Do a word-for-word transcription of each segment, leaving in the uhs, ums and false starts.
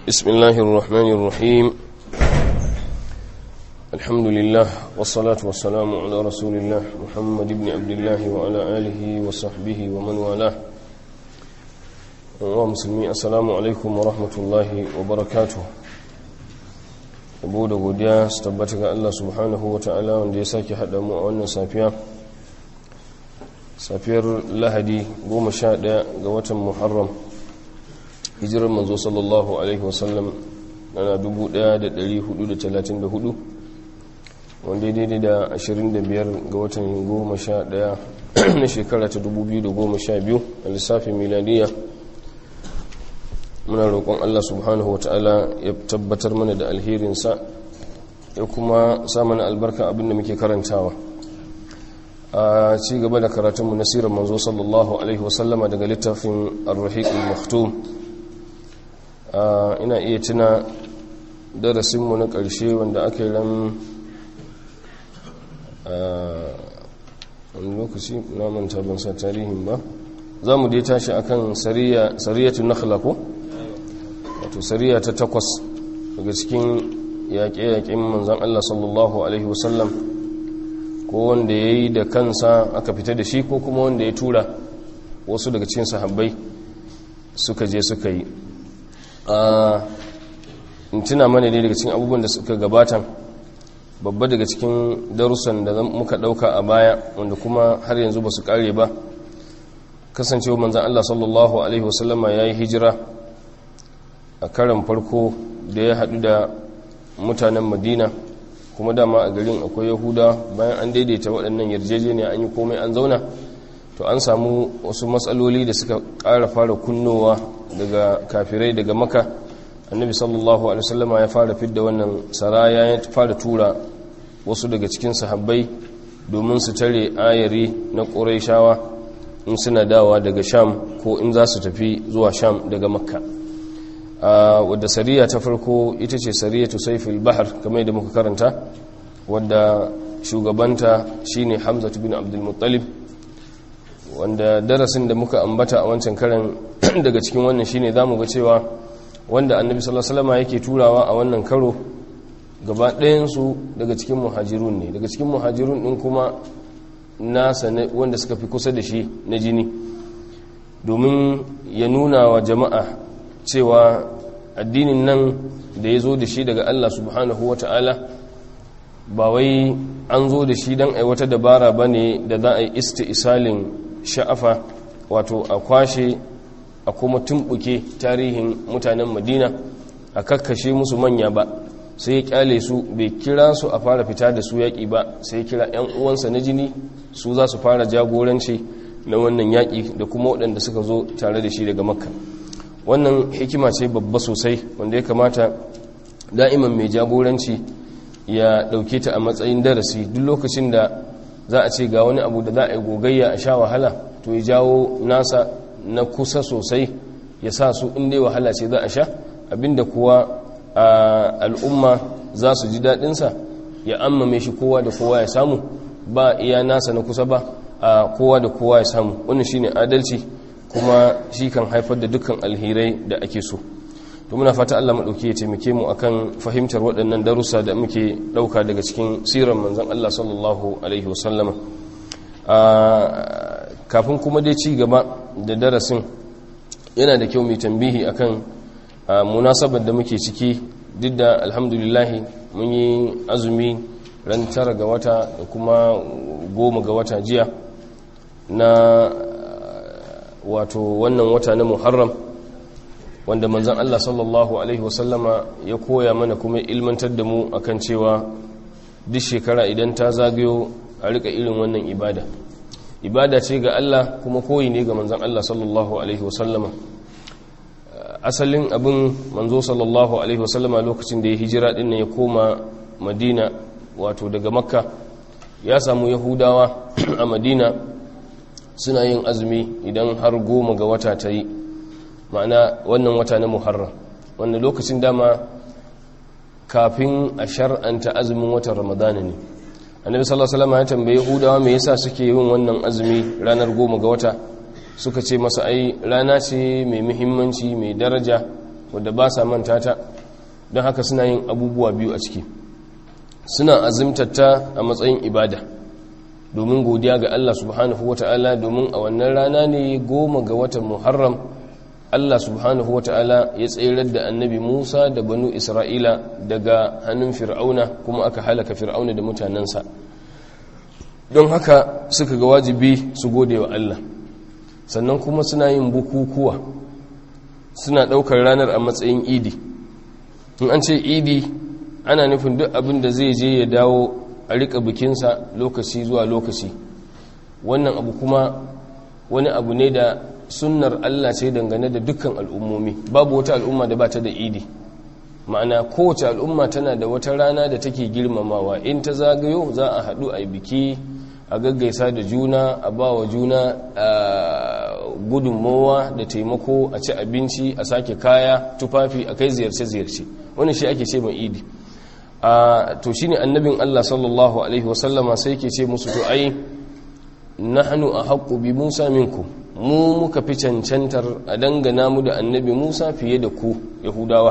بسم الله الرحمن الرحيم الحمد لله والصلاة والسلام على رسول الله محمد بن عبد الله وعلى آله وصحبه ومن والاه ومسلمين السلام عليكم ورحمة الله وبركاته abu da godiya su tabbata ga Allah subhanahu wa ta'ala wanda ya sake haɗa mu a wannan safiya safiyar lahadi goma sha ɗaya ga watan muharram hijirar manzo sallallahu alaihi wasallam na dubu ɗaya da ɗari hudu da talatin da hudu wanda daidai da ashirin da biyar ga watan goma sha ɗaya na shekara ta dubu biyu da goma sha biyu a lissafin miladiya. Muna roƙon Allah subhanahu wa ta'ala ya tabbatar mana da alherinsa ya kuma sa mana albarka abinda muke karantawa a ci gaba da karatunmu na sirar manzo sallallahu alaihi wasallama daga littafin ar-rahiq al-maktum. Ina iya tuna darasinmu na ƙarshe wanda aka yi ran wani lokaci na manta ban sa tarihin ba. Za mu dai tashi akan sariyatun nakhla ko? Wato sariya ta takwas daga cikin yaƙe-yaƙen manzan Allah sallallahu Alaihi wasallam, ko wanda ya yi da kansa aka fita da shi ko kuma wanda ya tura wasu daga cikin sahabbai suka je suka yi. In tuna mana ne daga cikin abubuwan da suka gabata, babba daga cikin darussan da muka ɗauka a baya wanda kuma har yanzu ba su ƙare ba, kasancewa manzan Allah sallallahu Alaihi wasallama ya yi hijira a karan farko da ya haɗu da mutanen madina, kuma dama a garin akwai yahuda. Bayan an daidaita waɗannan yarjejeniya an yi komai an zauna, to an samu wasu matsaloli da suka ƙara fara kunnowa daga kafirai daga maka. Annabi sallallahu alaihi wasallama ya fara fidda wannan saraya, ya fara tura wasu daga cikin sahabbai domin su tare ayari na ƙurayshawa in suna dawa daga sham ko in za su tafi zuwa sham daga makka. Uh, wadda sariya ta farko ita ce sariyatu saifil bahar, kamar da muka karanta, wadda shugabanta shine Hamza bin Abdul Muttalib, wanda darasin da muka ambata a wancan karan daga cikin wannan shine zamu ga cewa wanda Annabi sallallahu alaihi wasallam yake turawa a wannan karo gaba ɗayan su daga cikin muhajirun ne, daga cikin muhajirun din kuma nasa ne wanda suka fi kusa da shi na jini, domin ya nuna wa jama'a cewa addinin nan da ya zo da shi daga Allah subhanahu wa ta'ala ba wai an zo da shi don aiwata dabara ba ne da za a yi isti'isalin sha'afa, wato a kwashe a kuma tumbuke tarihin mutanen madina a kakkashe musu manya ba. Sai ya kyale su, bai kira su a fara fita da su yaƙi ba, sai ya kira 'yan uwansa na jini, su za su fara jagoranci na wannan yaƙi da kuma waɗanda suka zo tare da shi daga makka. Wannan hikima ce babba sosai wanda ya kamata da'iman mai jagoranci ya dauke ta a matsayin darasi. Duk lokacin da za a ce ga wani abu da za a yi gogayya a sha wahala, to ya jawo nasa na kusa sosai ya sa su inda wahala ce za a sha, abinda kuwa a al'umma za su ji daɗinsa ya ammame shi kowa da kowa ya samu, ba iya nasa na kusa ba, a kowa da kowa ya samu. Wannan shine adalci, kuma shi kan haifar da dukkan alherai da ake so. To muna fata Allah madauki ya taimake mu akan fahimtar waɗannan darussa da muke ɗauka daga cikin sirar manzon Allah sallallahu alaihi wasallama. Kafin kuma dai ci gaba da darasin, yana da kyau mai tambihi akan munasabar da muke ciki. Duk da alhamdulillah mun yi azumi ran tara ga wata da kuma goma ga wata jiya na wato wannan wata na Muharram, wanda manzon Allah sallallahu alaihi wasallama ya koya mana kuma ilmantar da mu akan cewa duk shekara idan ta zagayo a rika irin wannan ibada. Ibada ce ga Allah kuma koyi ne ga manzon Allah sallallahu alaihi wasallama. Asalin abin manzo sallallahu alaihi wasallama lokacin da ya hijira din ya koma Madina, wato daga Makka, ya samu Yahudawa a Madina suna yin azumi idan har goma ga wata ta yi, ma'ana wannan wata na Muharram, wanda lokacin dama kafin a shar'anta azumin watan Ramadana ne. Annabi sallallahu alaihi wasallam ya tambaye Yahudawa me yasa suke yin wannan azumi ranar goma ga wata. Suka ce masa ai rana ce mai muhimmanci mai daraja wadda ba sa manta ta, don haka suna yin abubuwa biyu a ciki. Suna azumtatta a matsayin ibada domin godiya ga Allah subhanahu wata'ala, domin a wannan rana ne goma ga watan Muharram Allah subhanahu wata'ala ya tsayar da annabi Musa da banu Isra'ila daga hannun Fir'auna, kuma aka halaka Fir'auna da mutanensa. Don haka suka ga wajibi su gode wa Allah. Sannan kuma suna yin bukukuwa, suna ɗaukar ranar a matsayin idi. In an ce idi ana nufin duk abin da zai je ya dawo a rika bikinsa lokaci zuwa lokaci. Wannan abu kuma wani abu ne da sunnar Allah ce dangane da dukkan al'ummomi. Babu wata al'umma da ba ta da idi, ma'ana kowace al'umma tana da wata rana da take girmamawa. In ta zagayo za a haɗu a biki, a gaggaisa da juna, a ba wa juna gudunmowa da taimako, a ci abinci, a sake kaya, tufafi, a kai ziyarce-ziyarce. Wannan shi ake ce mai idi. To shi ne annabin Allah sallallahu Alaihi wasallama sai ke ce musu, to ai nahnu ahaqqu bi Musa minkum, mu muka fi cancantar a dangana mu da annabi Musa fiye da ku Yahudawa.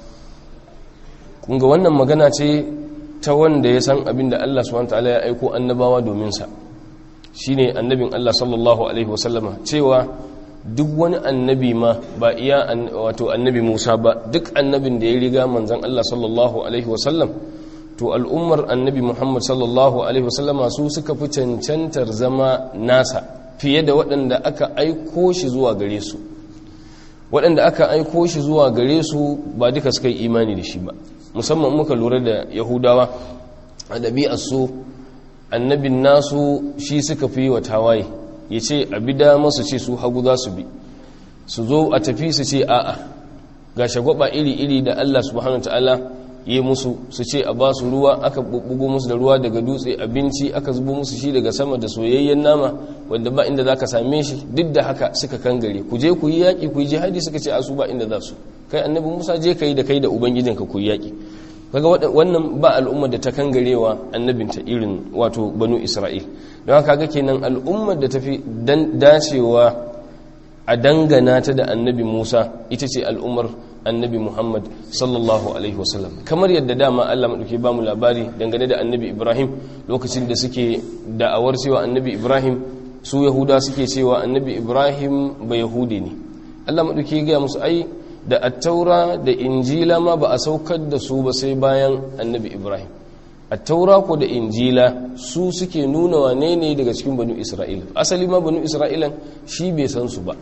Kunga wannan magana ce ta wanda ya san abin da Allah subhanahu wataala ya aiko annabawa domin sa, shine annabin Allah sallallahu alaihi wasallama, cewa duk wani annabi ma ba iya wato annabi Musa ba, duk annabin da ya riga manzon Allah sallallahu alaihi wasallam, to al'ummar annabi Muhammad sallallahu alaihi wasallama su suka fi cancantar zama nasa fiye da waɗanda aka aiko shi zuwa gare su. Waɗanda aka aiko shi zuwa gare su ba duka suka yi imani da shi ba, musamman muka lura da Yahudawa a ɗabi'arsu, annabin nasu shi suka fi wa tawaye, ya ce a bida masu ce su hagu za su bi, su zo a tafi su ce a'a, ga shagwaba iri-iri da Allah subhanahu wa ta'ala yi musu, su ce a ba su ruwa, aka bubbugo musu da ruwa daga dutse, abinci aka zubo musu shi daga sama da soyayyen nama wanda ba inda za ka same shi. Duk da haka suka kangare, ku je ku yi yaƙi, ku yi jihadi, suka ce a su ba inda za su. Kai annabi Musa je ka yi da kai da ubangijinka ku yi yaƙi. Kaga wannan ba al'umma da ta kangarewa annabinta irin wato banu Isra'il. Don haka ga kenan al'ummar da tafi dacewa a dangana ta da annabi Musa ita ce al'ummar annabi Muhammad sallallahu alaihi wasallam. Kamar yadda dama Allah madauke ba mu labari dangane da annabi Ibrahim, lokacin da suke da'awar cewa annabi Ibrahim, su Yahuda suke cewa annabi Ibrahim ba Yahudi ne. Allah madauke ya ga musu ai da attaura da injila ma ba a saukar da su ba sai bayan annabi Ibrahim. Attaura ko da injila su suke nuna wane ne daga cikin banu Isra'ila. Asali ma banu Isra'ilan shi bai san su ba,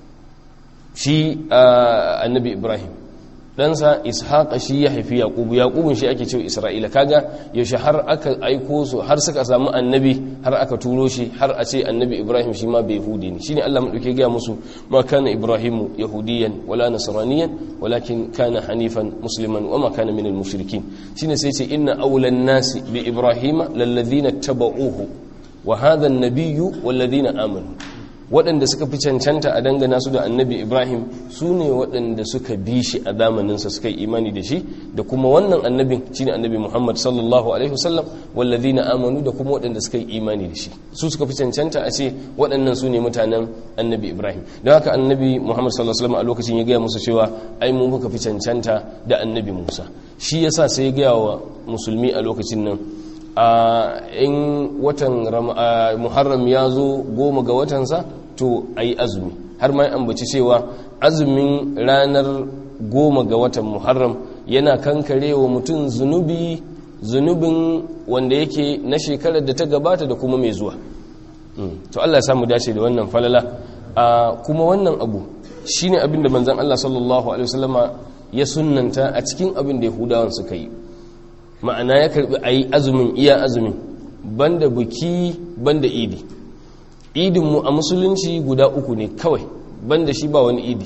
shi annabi Ibrahim ɗansa Ishaqa shi ya haifi Yaqubu, Yaqubun shi ake cewa Isra'ila. Kaga yaushe har aka aiko su, har suka samu annabi, har aka turo shi, har a ce annabi Ibrahim shi ma bai Yahudi ne. Shine Allah madauke ga musu, ma kana Ibrahimu yahudiyan wala nasraniyan walakin kana hanifan musliman wa ma kana minal mushrikin. Shine sai ce inna awlan nasi bi Ibrahima lalladhina tabauhu wa hadha an-nabiyyu walladhina amanu. Waɗanda suka fi cancanta a dangana su da annabi Ibrahim su ne waɗanda suka bi shi a zamaninsa, suka yi imani da shi, da kuma wannan annabin shi ne annabi Muhammad sallallahu alaihi wasallam, wallazina amanu, da kuma waɗanda suka yi imani da shi. Su suka fi cancanta a ce waɗannan su ne mutanen annabi Ibrahim. Don haka annabi Muhammad sallallahu alaihi wasallam a lokacin ya gaya musu cewa ai mu muka fi cancanta da annabi Musa. Shi yasa sai ya gaya wa musulmi a lokacin nan, a in watan Muharram ya zo goma ga watansa to a yi azumi. Har ma ambaci cewa azumin ranar goma ga watan Muharram yana kankare wa mutum zunubi zunubin wanda yake na shekarar da ta gabata da kuma mai zuwa. To Allah ya samu dace da wannan falala. Kuma wannan abu shine abin da manzon Allah sallallahu alaihi wasallama ya sunnanta a cikin abin da Yahudawan suka yi. Ma'ana ya karbi ayi azumin, iya azumin, banda buki banda idi. Idinmu a musulunci guda uku ne kawai, banda shi ba wani idi.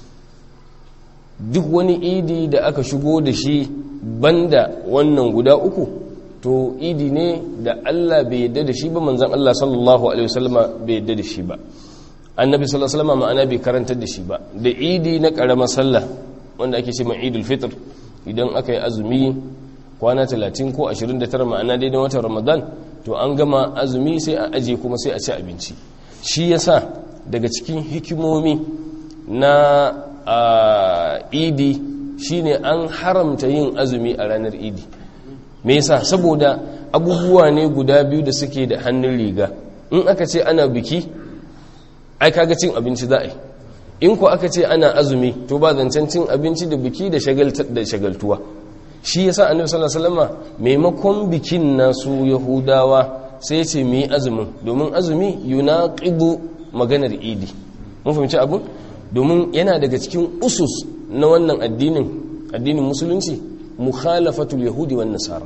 Duk wani idi da aka shigo da shi banda wannan guda uku, to idi ne da Allah bai yadda da shi ba, manzan Allah sallallahu alaihi wasallama bai yadda da shi ba, annabi sallallahu alaihi wasallama ma'ana bai karantar da shi ba. Da idi na karamar sallah wanda ake ce ma idul fitr, idan aka yi azumi kwana talatin ko ashirin da tara, ma'ana dai na watan Ramadan, to an gama azumi sai a aje kuma sai a ci abinci. Shi yasa daga cikin hikimomi na a idi shine an haramta yin azumi a ranar idi. Me yasa? Saboda abubuwa ne guda biyu da suke da hannun riga. In aka ce ana biki, ai kaga cin abinci za a yi. In ko aka ce ana azumi, to ba zancen cin abinci da biki da shagaltuwa. Shi yasa annabi sallallahu alaihi wasallam maimakon bikin nasu yahudawa sai ce mu yi azumin, domin azumi yunaqidu maganar idi. Mun fahimci abun? Domin yana daga cikin usus na wannan addinin addinin musulunci mukhalafatul yahudi wan nasara.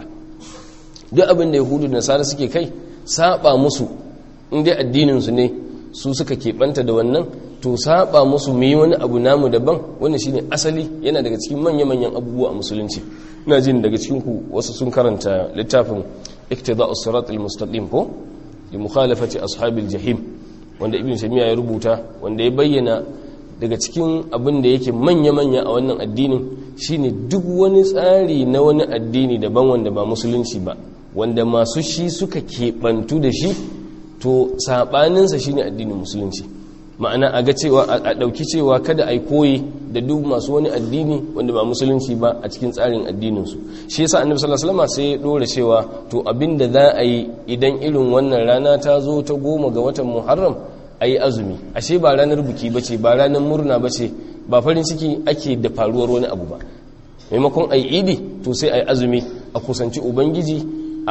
Duk abin da yahudu da nasara suke kai saba musu, inda addinin su ne su suka keɓanta da wannan, to saba musu mu yi wani abu namu daban, wannan shine asali, yana daga cikin manya-manyan abubuwa a musulunci. Ina jin daga cikin ku wasu sun karanta littafin iktida'us siratal mustaqim ko li mukhalafati ashabil jahim, wanda ibn Taymiyyah ya rubuta, wanda ya bayyana daga cikin abin da yake manya-manya a wannan addinin shine duk wani tsari na wani addini daban wanda ba musulunci ba, wanda masu shi suka keɓantu da shi, to saɓaninsa shine addinin musulunci. Ma'ana a ga cewa a ɗauki cewa kada a yi koyi da duk masu wani addini wanda ba musulunci ba a cikin tsarin addininsu. Shi yasa annabi sallallahu alaihi wasallam sai ya ɗora cewa to abinda za a yi idan irin wannan rana ta zo ta goma ga watan Muharram, a yi azumi. Ashe ba ranar buki ba ce, ba ranar murna ba ce, ba farin ciki ake da faruwar wani abu ba. Maimakon a yi idi, to sai a yi azumi, a kusanci ubangiji,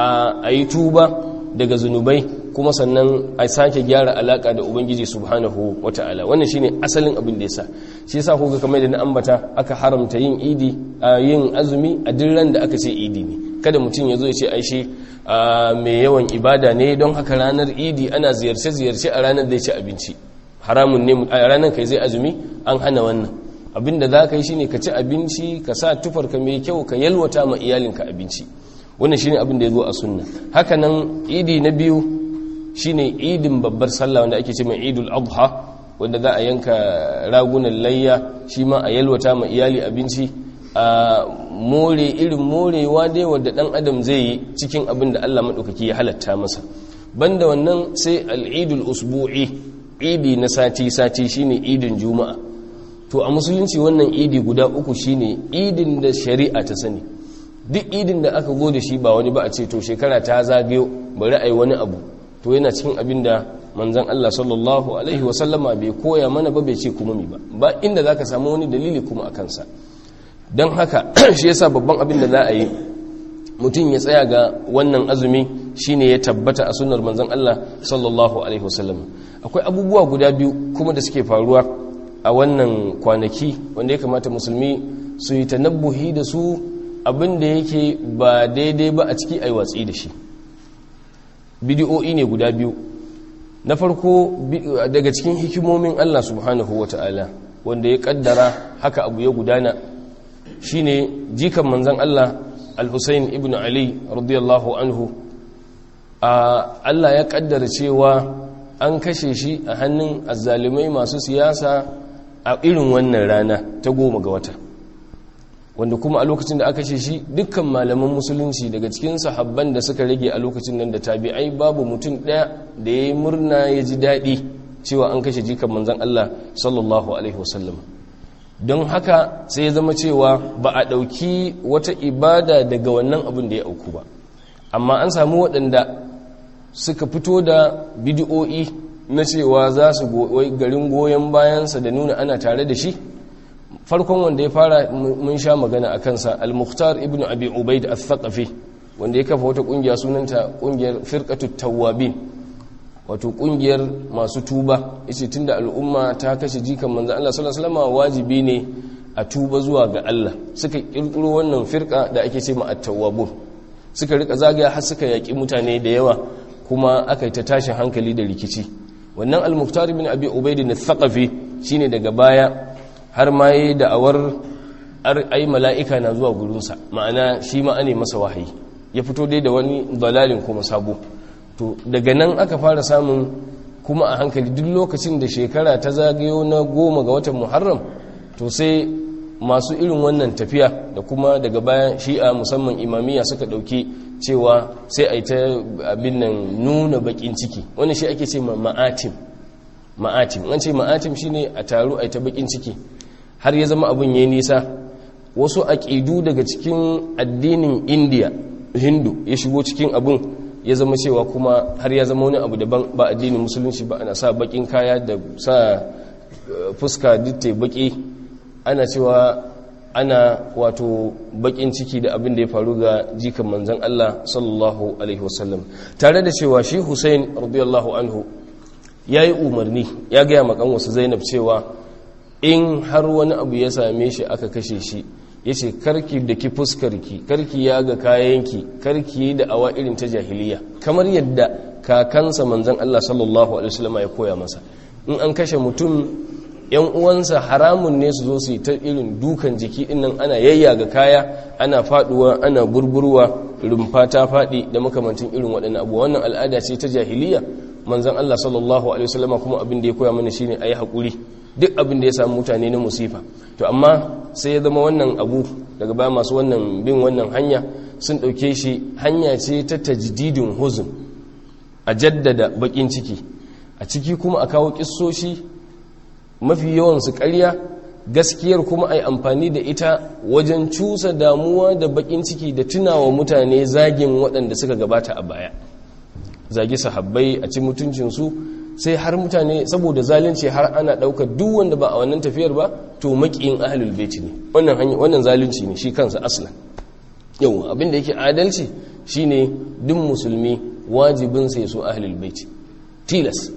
a yi tuba daga zunubai, kuma sannan a sake gyara alaka da ubangiji subhanahu wata'ala. Wannan shine asalin abin da yasa shi yasa kuga kamar da na ambata aka haramta yin idi a yin azumi a duk ran da aka ce idi ne. Kada mutum ya zo ya ce ai shi mai yawan ibada ne, don haka ranar idi ana ziyarce ziyarce a ranar da ya ci abinci, haramun ne a ranar kai zai azumi, an hana wannan. Abinda za ka yi shine ka ci abinci, ka sa tufarka mai kyau, ka yalwata ma iyalinka abinci. Wannan shine abin da ya zo a sunna. Haka nan idi na biyu shine idin babbar sallah wanda ake ce mai idul adha, wanda za a yanka ragunan layya, shi ma a yalwata ma iyali abinci, a more irin morewa dai wanda dan adam zai yi cikin abin da Allah madaukaki ya halatta masa. Banda wannan sai al-idul usbu'i, idi na sati sati shine idin juma'a. To a musulunci wannan idi guda uku shine idin da shari'a ta sani. Duk idin da aka gode shi ba wani ba a ce to shekara ta zagayo bari ai wani abu, to yana cikin abin da manzon Allah sallallahu alaihi wasallama bai koya mana ba, bai ce kuma mi ba ba inda zaka samu wani dalili kuma akan sa. Don haka shi yasa babban abin da za a yi mutum ya tsaya ga wannan azumi shine ya tabbata a sunnar manzon Allah sallallahu alaihi wasallam. Akwai abubuwa guda biyu kuma da suke faruwa a wannan kwanaki wanda ya kamata musulmi su yi tanabbuhi da su, abin da yake ba daidai ba a ciki ai watsi da shi. Bidiyo'i ne guda biyu. Na farko daga cikin hikimomin Allah subhanahu wata'ala wanda ya kaddara haka abu ya gudana shine jikan manzon Allah Al-Husayn ibn Ali radiyallahu anhu, Allah ya kaddara cewa an kashe shi a hannun azzalimai masu siyasa a irin wannan rana ta goma ga wata, wanda kuma a lokacin da aka kashe shi dukkan malaman musulunci daga cikin sahabban da suka rage a lokacin nan da tabi'ai babu mutum ɗaya da ya yi murna ya ji daɗi cewa an kashe jikan manzon Allah sallallahu alaihi wasallam. Don haka sai ya zama cewa ba a ɗauki wata ibada daga wannan abin da ya auku ba, amma an samu waɗanda suka fito da bidiyo'i na cewa za su garin goyon bayansa da nuna ana tare da shi. Farkon wanda ya fara mun sha magana a kansa al-Mukhtar ibn Abi Ubaid al-Thaqafi, wanda ya kafa wata kungiya sunanta kungiyar Firqatut Tawwabin, wato kungiyar masu tuba. Yace tunda al'umma ta kashe jikan manzon Allah sallallahu alaihi wasallam wajibi ne a tuba zuwa ga Allah. Suka kirkiro wannan firqa da ake ce ma at-Tawwabun, suka rika zagaya har suka yaki mutane da yawa, kuma aka yi ta tashin hankali da rikici. Wannan al-Mukhtar ibn Abi Ubaid al-Thaqafi shine daga baya har ma yi da'awar ai mala'ika na zuwa gurinsa, ma'ana shi ma ane masa wahayi, ya fito dai da wani dalalin kuma sabo. To daga nan aka fara samun kuma a hankali duk lokacin da shekara ta zagayo na goma ga watan Muharram, to sai masu irin wannan tafiya da kuma daga bayan shi'a musamman imamiyya suka ɗauki cewa sai a yi ta abin nan nuna bakin ciki. Wannan shi ake ce ma ma'atim. Ma'atim an ce ma'atim shine a taru a yi ta bakin ciki. har ya zama abin yayi nisa wasu aƙidu daga cikin addinin indiya hindu ya shigo cikin abin ya zama cewa kuma har ya zama wani abu daban ba addinin musulunci ba, ana sa bakin kaya da sa fuska ditte baki, ana cewa ana wato bakin ciki da abin da ya faru ga jikan manzon Allah sallallahu alaihi wasallam, tare da cewa shi Hussein radiyallahu anhu yayi umarni ya ga makan wasu Zainab cewa in har wani abu ya same shi aka kashe shi, yace karki da ki fuskarki, karki ya ga kayanki, karki da awa irin ta jahiliya, kamar yadda kakansa manzon Allah sallallahu alaihi wasallam ya koya masa. In an kashe mutum, yan uwansa haramun ne su zo su yi ta irin dukan jiki dinnan, ana yayyaga kaya, ana faduwa, ana burburwa, rumfa ta fadi da makamantin irin waɗannan abu. Wannan al'ada ce ta jahiliya. Manzon Allah sallallahu alaihi wasallam kuma abin da ya koya mana shine ayi hakuri duk abin da ya samu mutane na musifa. To amma sai ya zama wannan abu daga baya masu wannan bin wannan hanya sun dauke shi hanya ce ta tajdidin huzn, a jaddada bakin ciki, a ciki kuma a kawo kissoshi mafi yawan su ƙarya, gaskiyar kuma ai amfani da ita wajen cusa damuwa da bakin ciki da tunawa mutane zagin waɗanda suka gabata a baya, zagi sahabbai, a ci mutuncinsu, sai har mutane saboda zalunci har ana ɗaukar duk wanda ba a wannan tafiyar ba to maƙiyin ahlul baiti ne. Wannan hanya wannan zalunci ne shi kansa aslan. Yau abin da yake adalci shine duk musulmi wajibin sai su ahlul baiti tilas,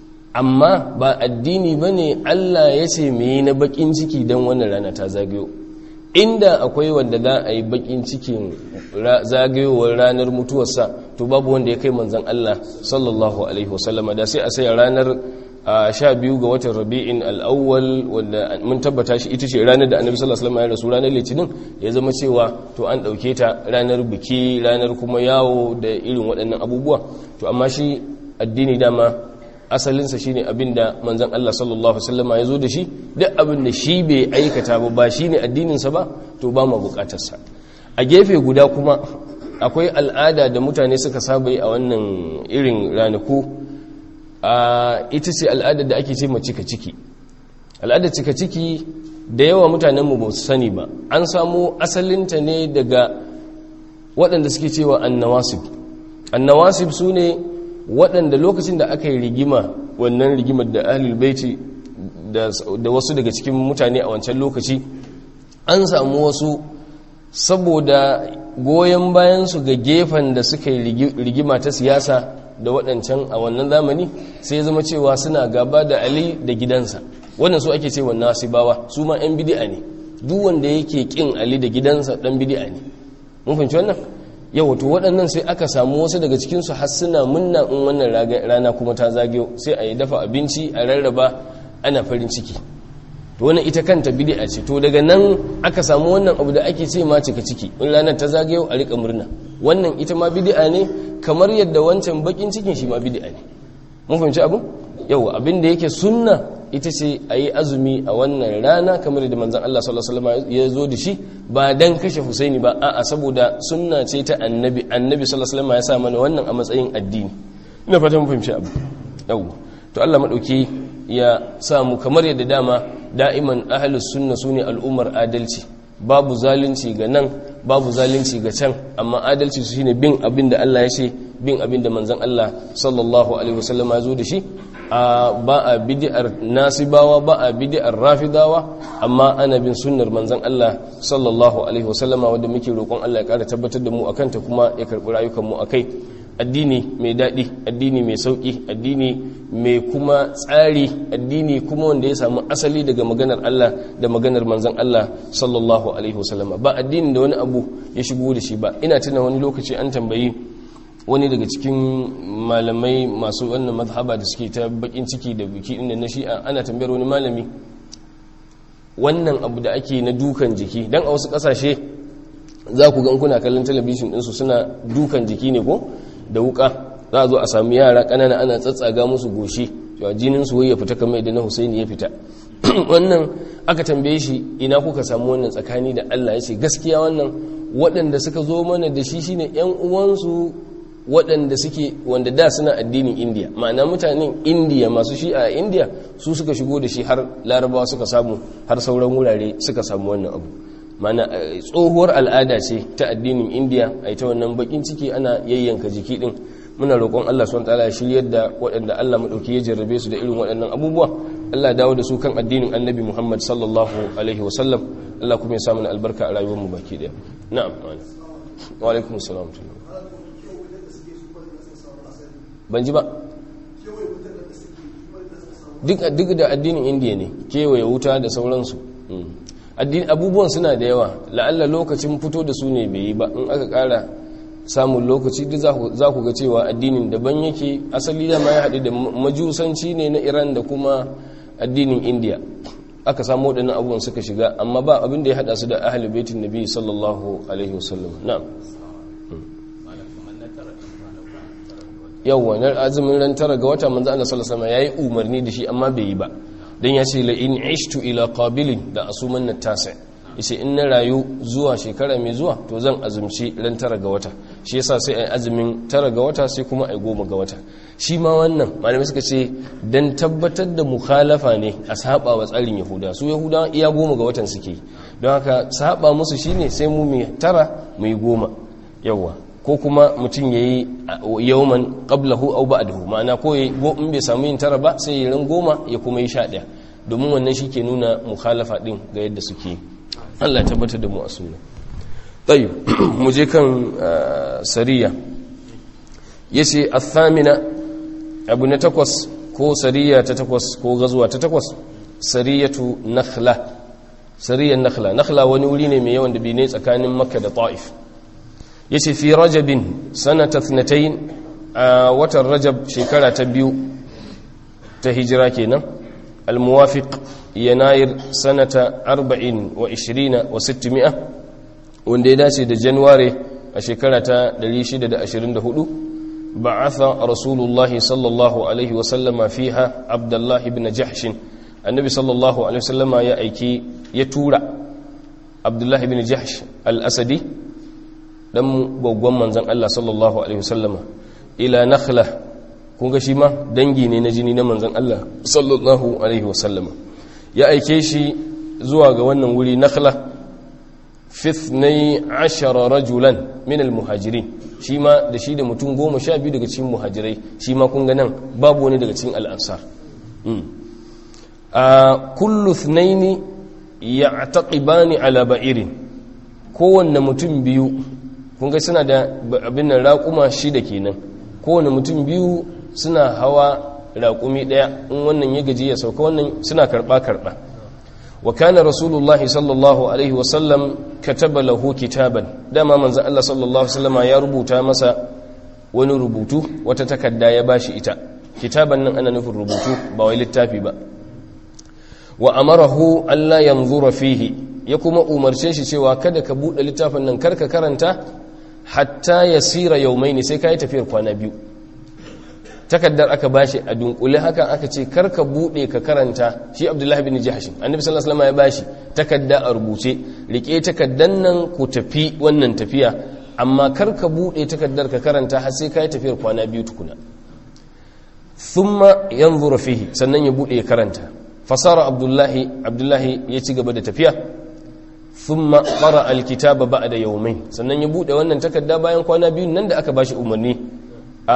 amma ba addini bane Allah ya ce me na bakin ciki dan wannan rana ta zagayo. Inda akwai wanda za a yi bakin cikin zagayowar ranar mutuwarsa to babu wanda ya kai manzon Allah sallallahu alaihi wasallam, da sai a sai ranar sha biyu ga watan Rabi'in al-awwal, wanda mun tabbata shi ita ce ranar da Annabi sallallahu alaihi wasallam ya rasu, ranar Litinin, ya zama cewa to an dauke ta ranar biki, ranar kuma yawo da irin waɗannan abubuwa. To amma shi addini dama asalinsa shine abinda manzon Allah sallallahu alaihi wasallam ya zo da shi, duk abinda shi bai aikata ba ba shine addininsa ba to ba mu bukatarsa. A gefe guda kuma akwai al'ada da mutane suka saba yi a wannan irin ranaku, a ita ce al'ada da ake ce ma cika ciki. Al'ada cika ciki da yawa mutanen mu ba su sani ba, an samu asalinta ne daga waɗanda suke cewa annawasib. Annawasib sune waɗanda lokacin da aka yi rigima, wannan rigimar da ahlul baiti da wasu daga cikin mutane a wancan lokaci, an samu wasu saboda goyon bayansu ga gefen da suka yi rigima ta siyasa da waɗancan a wannan zamani, sai ya zama cewa suna gaba da Ali da gidansa. Wannan su ake cewa nasibawa, su ma 'yan bidi'a ne, duk wanda yake ƙin Ali da gidansa ɗan bidi'a ne. Mun fahimci wannan? Yau to waɗannan sai aka samu wasu daga cikinsu har suna munna in wannan rana kuma ta zagayo, sai a yi dafa abinci a rarraba, ana farin ciki. To wannan ita kanta bid'a ce. To daga nan aka samu wannan abu da ake ce ma cika ciki, in ranar ta zagayo a rika murna. Wannan ita ma bid'a ne, kamar yadda wancan bakin cikin shi ma bid'a ne. Mun fahimci abu? Yau abin da yake sunna ita ce a yi azumi a wannan rana kamar da manzan Allah sallallahu Alaihi wasallam ya zo da shi, ba don kashe Husaini ba, a'a saboda sunna ce ta annabi annabi sallallahu Alaihi wasallam ya sa mana wannan a matsayin addini. Ina fata mun fahimci abu. Yau to Allah madauki ya samu kamar yadda dama da'iman ahlus sunna sune al'ummar adalci, babu zalunci ga nan babu zalunci ga can, amma adalci su shine bin abin da Allah ya ce, bin abin da manzan Allah sallallahu Alaihi wasallam ya zo da shi. Ba a bid'ar nasibawa, ba a bid'ar rafidawa, amma ana bin sunnar manzon Allah sallallahu alaihi wasallama, wanda muke roƙon Allah ya ƙara tabbatar da mu akan ta kuma ya karɓi rayukan mu akai. Addini mai daɗi, addini mai sauƙi, addini mai kuma tsari, addini kuma wanda ya samu asali daga maganar Allah da maganar manzon Allah sallallahu alaihi wasallama, ba addinin da wani abu ya shigo da shi ba. Ina tuna wani lokaci an tambayi wani daga cikin malamai masu wannan mazhaba da suke ta bakin ciki da biki inda na shi'a, ana tambayar wani malami wannan abu da ake na dukan jiki, dan a wasu kasashe za ku gan kuna kallon talabishin ɗinsu suna dukan jiki ne ko da wuka, za a zo a sami yara ƙanana ana tsatsaga musu goshi, cewa jinin su ya fita kamar idan na Husaini ya fita. Wannan aka tambaye shi ina kuka samu wannan tsakani da Allah, ya ce gaskiya wannan waɗanda suka zo mana da shi shine ƴan uwansu waɗanda suke wanda da suna addinin indiya ma'ana mutanen indiya masu shi a indiya su suka shigo da shi har larabawa suka samu har sauran wurare suka samu wannan abu ma'ana tsohuwar al'ada ce ta addinin indiya a ita wannan bakin ciki ana yayyanka jiki din muna roƙon Allah subhanahu wataala ya shiryar da waɗanda Allah madauki ya jarrabe su da irin waɗannan abubuwa Allah dawo da su kan addinin annabi Muhammad sallallahu alaihi wasallam Allah kuma ya sa mana albarka a rayuwar mu baki daya na'am wa alaikum assalam ban ji ba duk da addinin indiya ne kewaye wuta da sauransu abubuwan suna da yawa la'alla lokacin fito da su ne bai yi ba in aka kara samun lokaci duk za ku ga cewa addinin daban yake asali da ma ya haɗu da majusanci ne na iran da kuma addinin indiya aka samu waɗannan abubuwan suka shiga amma ba abin da ya haɗa su da ahli baitin nabi sallallahu alaihi wasallam na'am yawwa na azumin ran tara ga wata manzo Allah sallallahu alaihi wasallam yayi umarni da shi amma bai yi ba dan ya ce la in ishtu ila qabilin da asuman natasa yace in na rayu zuwa shekara mai zuwa to zan azumci ran tara ga wata shi yasa sai ai azumin tara ga wata sai kuma ai goma ga wata shi ma wannan malamai suka ce dan tabbatar da mukhalafa ne a saba wa tsarin yahuda su yahuda iya goma ga watan suke don haka saba musu shine sai mu mai tara mu yi goma yawa ko kuma mutum ya yi yawman ƙablahu au ba'dahu ma'ana ko in bai samu yin tara ba sai ya ran goma ya kuma yi sha ɗaya domin wannan shi ke nuna mukhalafa ɗin ga yadda suke Allah tabbatar da mu a sunna tayyib mu je kan sariya yace athamina abu na takwas ko sariya ta takwas ko gazuwa ta takwas sariyatu nakhla sariyan nakhla nakhla wani wuri ne mai yawan da bi ne tsakanin makka da ta'if yace fi rajabin sanata ithnatayn a watan rajab shekara ta biyu ta hijira kenan almuwafiq yanayir sanata arba'in wa ishirina wa sittimia wanda ya dace da januwari a shekara ta ɗari shida da ashirin da hudu ba'atha rasulullahi sallallahu alaihi wa sallama fiha abdullahi ibn jahsh annabi sallallahu alaihi wa sallama ya aiki ya tura abdullahi ibn jahsh al-asadi dan gwaggon manzon Allah sallallahu alaihi wasallama ila nakhla kun ga shi ma dangi ne na jini na manzon Allah sallallahu alaihi wasallama ya aike shi zuwa ga wannan wuri nakhla fithnai ashara rajulan min almuhajirin shi ma da shi da mutum goma sha biyu daga cikin muhajirai shi ma kun ga nan babu wani daga cikin al-ansar a kullu ithnaini ya'taqibani ala ba'irin kowanne mutum biyu kun ga suna da abin nan raƙuma shida kenan kowane mutum biyu suna hawa raƙumi ɗaya in wannan ya gaji ya sauka wannan suna karɓa-karɓa wa kana rasulullahi sallallahu alaihi wasallam kataba lahu kitaban dama manzon Allah sallallahu alaihi wasallama ya rubuta masa wani rubutu wata takarda ya bashi ita kitaban nan ana nufin rubutu ba wai littafi ba wa amarahu alla yanzura fihi ya kuma umarce shi cewa kada ka buɗe littafin nan karka karanta hatta ya sira yaumai ne sai ka yi tafiyar kwana biyu takaddar aka bashi a dunkule haka aka ce karka bude ka karanta shi abdullahi bin jahash annabi sallallahu alaihi wasallam ya bashi takadda a rubuce rike takaddan nan ku tafi wannan tafiya amma karka bude takaddar ka karanta har sai ka yi tafiyar kwana biyu tukuna thumma yanzuru fihi sannan ya bude ya karanta fasara abdullahi abdullahi ya ci gaba da tafiya thumma qara alkitaba ba'da yawmayn sannan ya bude wannan takarda bayan kwana biyu nan da aka bashi umarni a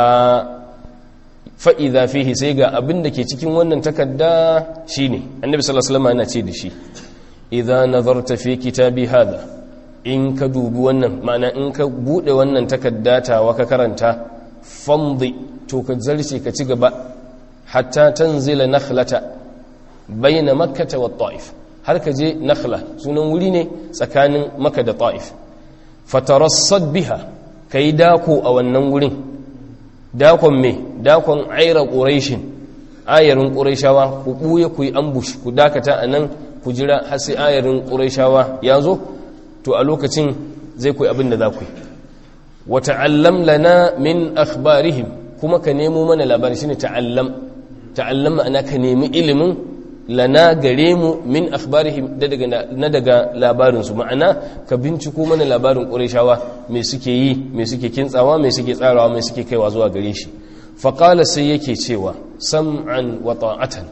fa idza fihi sai ga abin da ke cikin wannan takarda shine annabi sallallahu alaihi wasallam yana ce da shi idza nazarta fi kitabi hada in ka dubi wannan ma'ana in ka bude wannan takarda ta wa ka karanta famdi to ka zarce ka ci gaba hatta tanzila nakhlata bayna makkah wa ta'if har ka je nakhla sunan wuri ne tsakanin makka da ta'if fatarassad biha kai dako a wannan wurin dakon me dakon aira quraishin ayarin quraishawa ku buye ku yi ambush ku dakata anan ku jira har sai ayarin quraishawa yazo to a lokacin zai ku abin da za ku yi wa ta'allam lana min akhbarihim kuma ka nemo mana labari shine ta'allam ta'allam ma'ana ka nemi ilimin lana gare mu min akhbarihim da daga na daga labarin su ma'ana ka binciko mana labarin qurayshawa me suke yi me suke kintsawa me suke tsarawa me suke kaiwa zuwa gare shi fa qala sai yake cewa sam'an wa ta'atan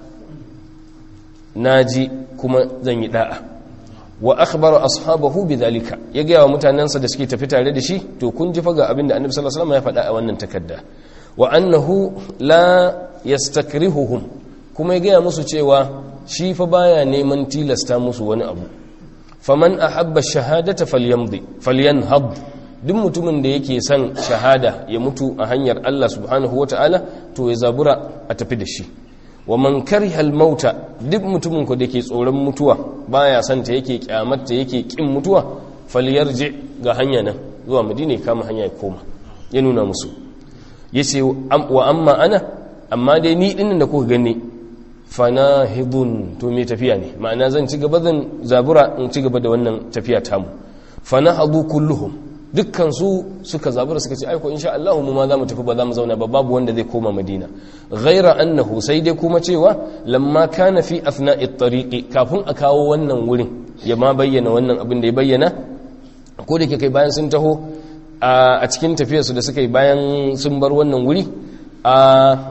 naji kuma zan yi da'a wa akhbara ashabahu bidhalika ya ga wa mutanansa da suke tafi tare da shi to kun ji fa ga abinda annabi sallallahu alaihi wasallam ya faɗa a wannan takarda wa annahu la yastakrihuhum kuma ya gaya musu cewa shi fa baya neman tilasta musu wani abu faman ahabba shahadata falyamdi falyanhad duk mutumin da yake son shahada ya mutu a hanyar Allah subhanahu wataala to ya zabura a tafi da shi wa man kariha al-mauta duk mutumin ko dake tsoron mutuwa baya son ta yake kyamata yake kin mutuwa falyarji ga hanya nan zuwa Madina kama hanya ya koma ya nuna musu yace wa amma ana amma dai ni dinnan da kuka gani fanahidun to me tafiya ne ma'ana zan ci gaba zan zabura in ci gaba da wannan tafiya tamu fanahadu kulluhum dukkan su suka zabura suka ce aiko insha Allah mu ma za mu tafi ba za mu zauna ba babu wanda zai koma Madina ghaira annahu sai dai kuma cewa lamma kana fi afna'i at-tariqi kafin a kawo wannan wurin ya ma bayyana wannan abin da ya bayyana ko da kai bayan sun taho a cikin tafiyarsu da suka yi bayan sun bar wannan wuri a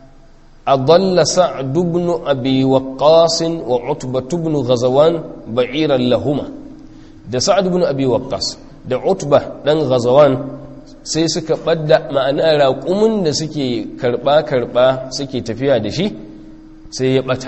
أضل سعد بن أبي وقاص وعتبة بن غزوان بعيرا لهما ده سعد بن أبي وقاص ده عتبة بن غزوان sai suka ɓadda ma'ana raƙumin da suke karɓa-karɓa suke tafiya da shi sai ya ɓata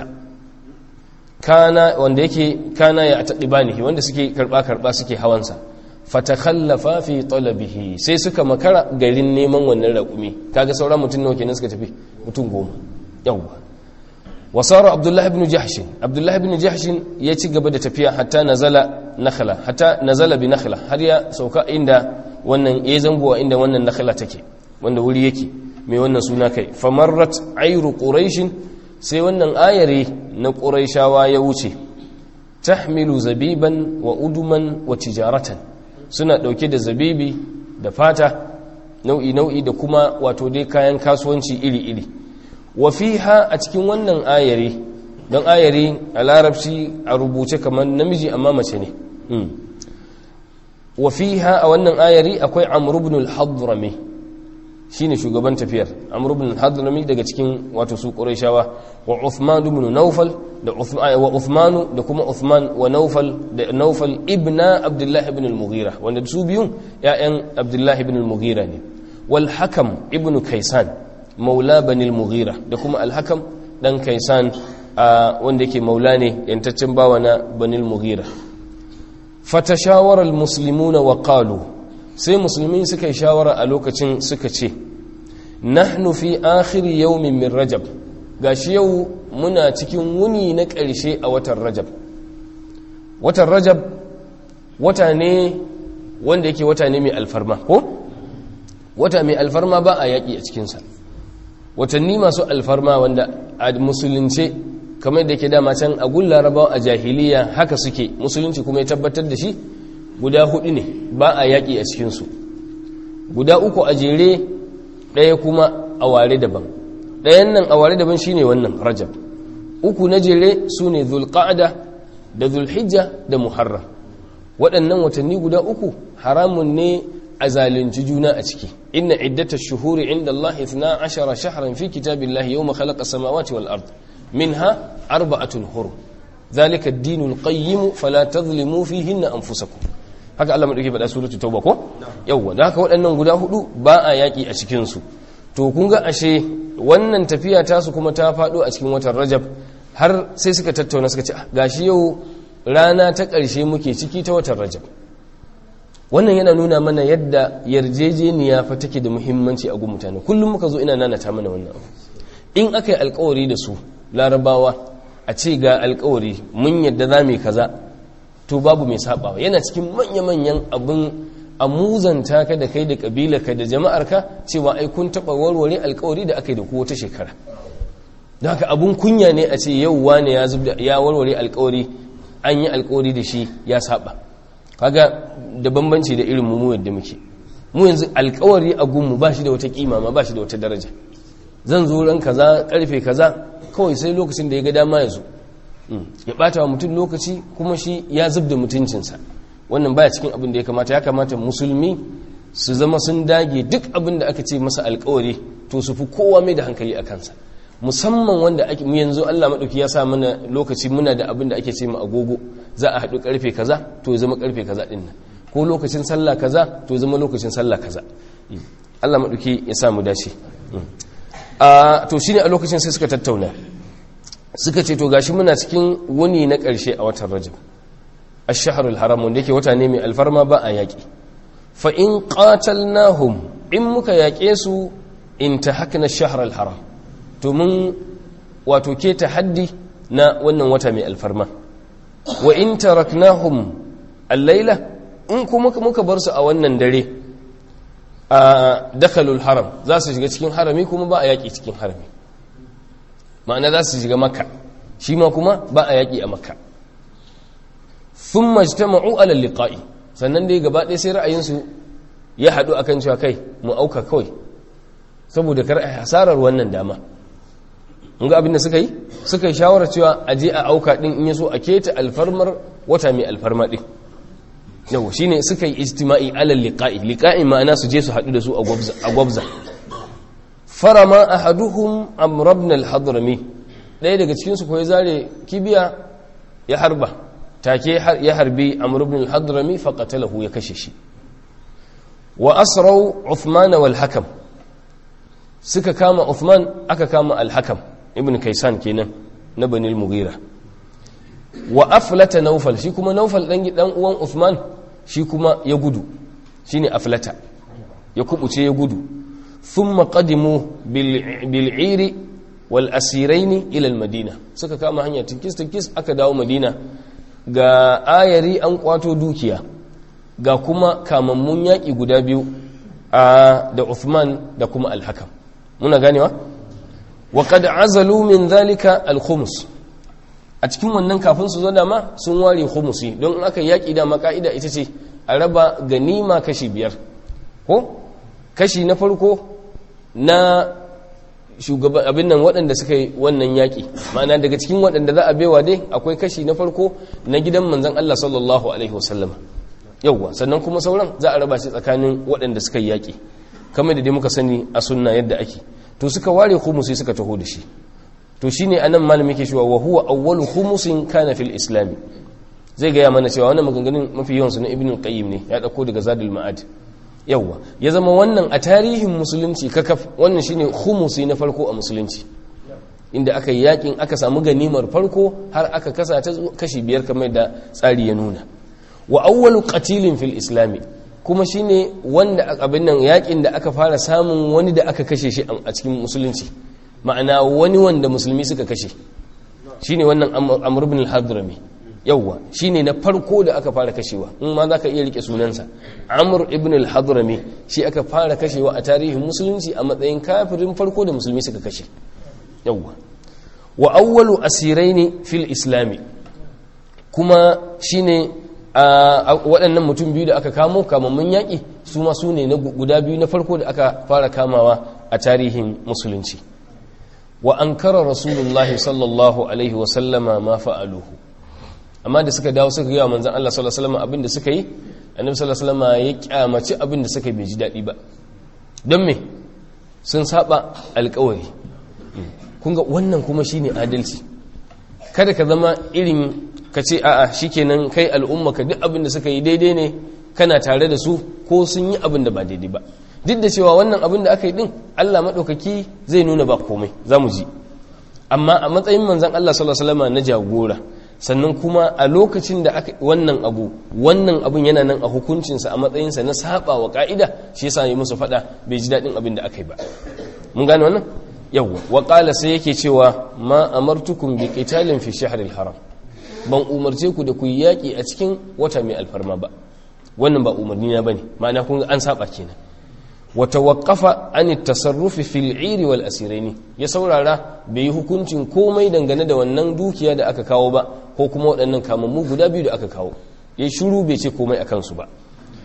kana wanda yake kana ya taɗibanihi wanda suke karɓa-karɓa suke hawansa fatakhallafa fi talabihi sai suka makara garin neman wannan raƙumi kaga sauran mutum nawa kenan suka tafi mutum goma yawwa wasara abdullahi ibn jahsh abdullahi ibn jahsh ya ci gaba da tafiya hatta nazala nakhla hatta nazala bi nakhla har ya sauka inda wannan ya zango inda wannan nakhla take wanda wuri yake mai wannan suna kai famarrat ayru quraish sai wannan ayare na quraishawa ya wuce tahmilu zabiban wa uduman wa tijaratan suna dauke da zabibi da fata nau'i nau'i da kuma wato dai kayan kasuwanci iri iri wa fiha a cikin wannan ayari don ayari a larabci a rubuce kamar namiji amma mace ne wa fiha a wannan ayari akwai amr ibn al-hadrami shine shugaban tafiyar amr ibn al-hadrami daga cikin wato su qurayshawa wa uthman ibn nawfal da uthman wa uthman da kuma uthman wa nawfal da nawfal ibn abdullah ibn al-mughira wanda su biyun ya'yan abdullah ibn al-mughira ne wal hakam ibn kaysan maula banil mughira da kuma alhakam dan kaisan wanda yake maula ne yantaccen bawa na banil mughira fatashawara almuslimuna wa qalu sai musulmi suka yi shawara a lokacin suka ce nahnu fi akhir yawmin min rajab gashi yau muna cikin wuni na ƙarshe a watan rajab watan rajab wata ne wanda yake wata ne mai alfarma ko wata mai alfarma ba a yaƙi a cikinsa watanni masu alfarma wanda a musulunce kamar da ke dama can a gun larabawa a jahiliya haka suke musulunci kuma ya tabbatar da shi guda hudu ne ba a yaƙi a cikinsu guda uku a jere ɗaya kuma a ware daban ɗayan nan a ware daban shine wannan rajab uku na jere su ne zulqa'ada da zulhijja da muharram waɗannan watanni guda uku haramun ne a zalunci juna a ciki inna iddatash shuhuri inda Allah ithna ashara shahran fi kitabillahi yawma khalaqa samawati wal ard minha arba'atun hurum zalika ad-dinul qayyim fala tadhlimu fihinna anfusakum haka Allah madauki faɗa suratul tauba ko yawa da haka waɗannan guda hudu ba a yaki a cikin su to kun ga ashe wannan tafiya ta su kuma ta faɗo a cikin watan Rajab har sai suka tattauna suka ce gashi yau rana ta ƙarshe muke ciki ta watan Rajab wannan yana nuna mana yadda yarjejeniya fa take da muhimmanci a gun mutane kullum muka zo ina nanata mana wannan abu in aka yi alkawari da su larabawa a ce ga alkawari mun yadda za mu kaza to babu mai sabawa yana cikin manya-manyan abin amuzanta ka da kai da kabilarka da jama'arka cewa ai kun taba warware alkawari da aka yi da ku wata shekara don haka abun kunya ne a ce yau wane ya zubda ya warware alkawari an yi alkawari da shi ya saba kaga da bambanci da irin mu yadda muke mu yanzu alkawari a gunmu ba shi da wata kima ma ba shi da wata daraja zan zo ran kaza karfe kaza kawai sai lokacin da ya ga dama ya zo ya bata wa mutum lokaci kuma shi ya zubda mutuncinsa. Wannan baya cikin abin da ya kamata. Ya kamata musulmi su zama sun dage duk abin da aka ce masa alkawari to su fi kowa mai da hankali a kansa, musamman wanda ake mu yanzu Allah madauki ya sa mana lokaci, muna da abin da ake ce mu agogo, za a haɗu karfe kaza to ya zama karfe kaza din nan, ko lokacin sallah kaza to ya zama lokacin sallah kaza. Allah madauki ya sa mu dace. a to shine a lokacin sai suka tattauna, suka ce to gashi muna cikin wani na ƙarshe a watan Rajab, ash-shahrul haram, wanda yake wata ne mai alfarma, ba a yaƙi. fa in qatalnahum, in muka yaƙe su, intahakna ash-shahrul haram, to mun wato ke tahaddi na wannan wata mai alfarma. wa in taraknahum al-laila, in kuma muka bar su a wannan dare, a dakalul haram, za su shiga cikin harami kuma ba a yaƙi cikin harami, ma'ana za su shiga makka, shi ma kuma ba a yaƙi a makka. sun majtama'u ala liqa'i, sannan dai gaba ɗaya sai ra'ayinsu ya haɗu akan cewa kai mu auka kawai, saboda kar a hasarar wannan dama. mun ga abin da suka yi, suka yi shawarar cewa a je a auka ɗin, in yaso a keta alfarmar wata mai alfarma ɗin. yau shine suka yi ijtima'i ala liqa'i, liqa'i ma'ana su je su haɗu da su a gwabza. farama ahaduhum amr ibn al-hadrami, ɗaya daga cikin su ko ya zare kibiya ya harba, take ya harbi amr ibn al-hadrami fa qatalahu, ya kashe shi. wa asrau uthman wal hakam, suka kama uthman, aka kama al-hakam ibn kaysan kenan na bani al-mughira. wa aflata naufal, shi kuma naufal dan dan uwan uthman, shi kuma ya gudu, shine aflata, ya kubuce ya gudu. thumma qadimu bil 'iri wal asirain ila al madina, suka kama hanya tinkis tinkis aka dawo madina, ga ayari an kwato dukiya, ga kuma kamammun yaki guda biyu a da Uthman da kuma al-Hakam. muna ganewa. wa qad azalu min dhalika al-khums, a cikin wannan kafin su zo dama sun ware khumusi, don in aka yaki da maka'ida ita ce a raba ganima kashi biyar, ko kashi na farko na shugaban abin nan waɗanda suka yi wannan yaƙi, ma'ana daga cikin waɗanda za a baiwa dai akwai kashi na farko na gidan manzon Allah sallallahu alaihi wasallam, yawwa, sannan kuma sauran za a raba shi tsakanin waɗanda suka yi yaƙi, kamar da dai muka sani a sunna yadda ake. to suka ware khumusi suka taho da shi, to shine anan malami ke cewa wa huwa awwalu khumusin kana fil islam. zai gaya mana cewa wannan maganganun mafi yawan su na ibn al-qayyim ne, ya dauko daga zadul ma'ad. yawwa, ya zama wannan a tarihin musulunci kakaf, wannan shine khumusi na farko a musulunci, inda aka yi yakin, aka samu ganimar farko har aka kasa ta kashi biyar kamar da tsari ya nuna. wa awwalu qatilin fil islami, kuma shine wanda abin nan yakin da aka fara samun wani da aka kashe shi a cikin musulunci, ma'ana wani wanda musulmi suka kashe, shine wannan amr ibn al-hadrami. yawwa, shine na farko da aka fara kashewa, in ma zaka iya rike sunansa, amr ibn al-hadrami, shi aka fara kashewa a tarihin musulunci a matsayin kafirin farko da musulmi suka kashe. yawwa, wa awwalu asiraini fil islami, kuma shine waɗannan mutum biyu da aka kamo kamammun yaƙi, su ma su ne na guda biyu na farko da aka fara kamawa a tarihin musulunci. wa ankara rasulullahi sallallahu alaihi wasallama ma fa'aluhu, amma da suka dawo suka gaya manzan Allah sallallahu alaihi wasallam abin da suka yi, annabi sallallahu alaihi wasallam ya kyamaci abin da suka bai ji daɗi ba. don me? sun saba alƙawari. kun ga wannan kuma shine adalci. kada ka zama irin ka ce a'a shikenan kai al'umma ka duk abin da suka yi daidai ne, kana tare da su ko sun yi abin da ba daidai ba, duk da cewa wannan abin da aka yi din Allah maɗaukaki zai nuna ba komai, za mu ji. amma a matsayin manzan Allah sallallahu alaihi wasallam na jagora, sannan kuma a lokacin da aka wannan abu wannan abun yana nan a hukuncinsa a matsayinsa na saba wa ka'ida, shi yasa yi musu fada bai ji daɗin abin da aka yi ba. mun gane wannan. yawwa, wa qala sai yake cewa ma amartukum bi qitalin fi shahril haram, ban umarce ku da ku yi yaƙi a cikin wata mai alfarma ba, wannan ba umarni na bane, ma'ana kun an saba kenan. wa tawaqqafa an at-tasarruf fil 'ir wal asiraini, ya saurara bai yi hukuncin komai dangane da wannan dukiya da aka kawo ba, ko kuma waɗannan kamammu guda biyu da aka kawo, yayi shiru bai ce komai akan su ba.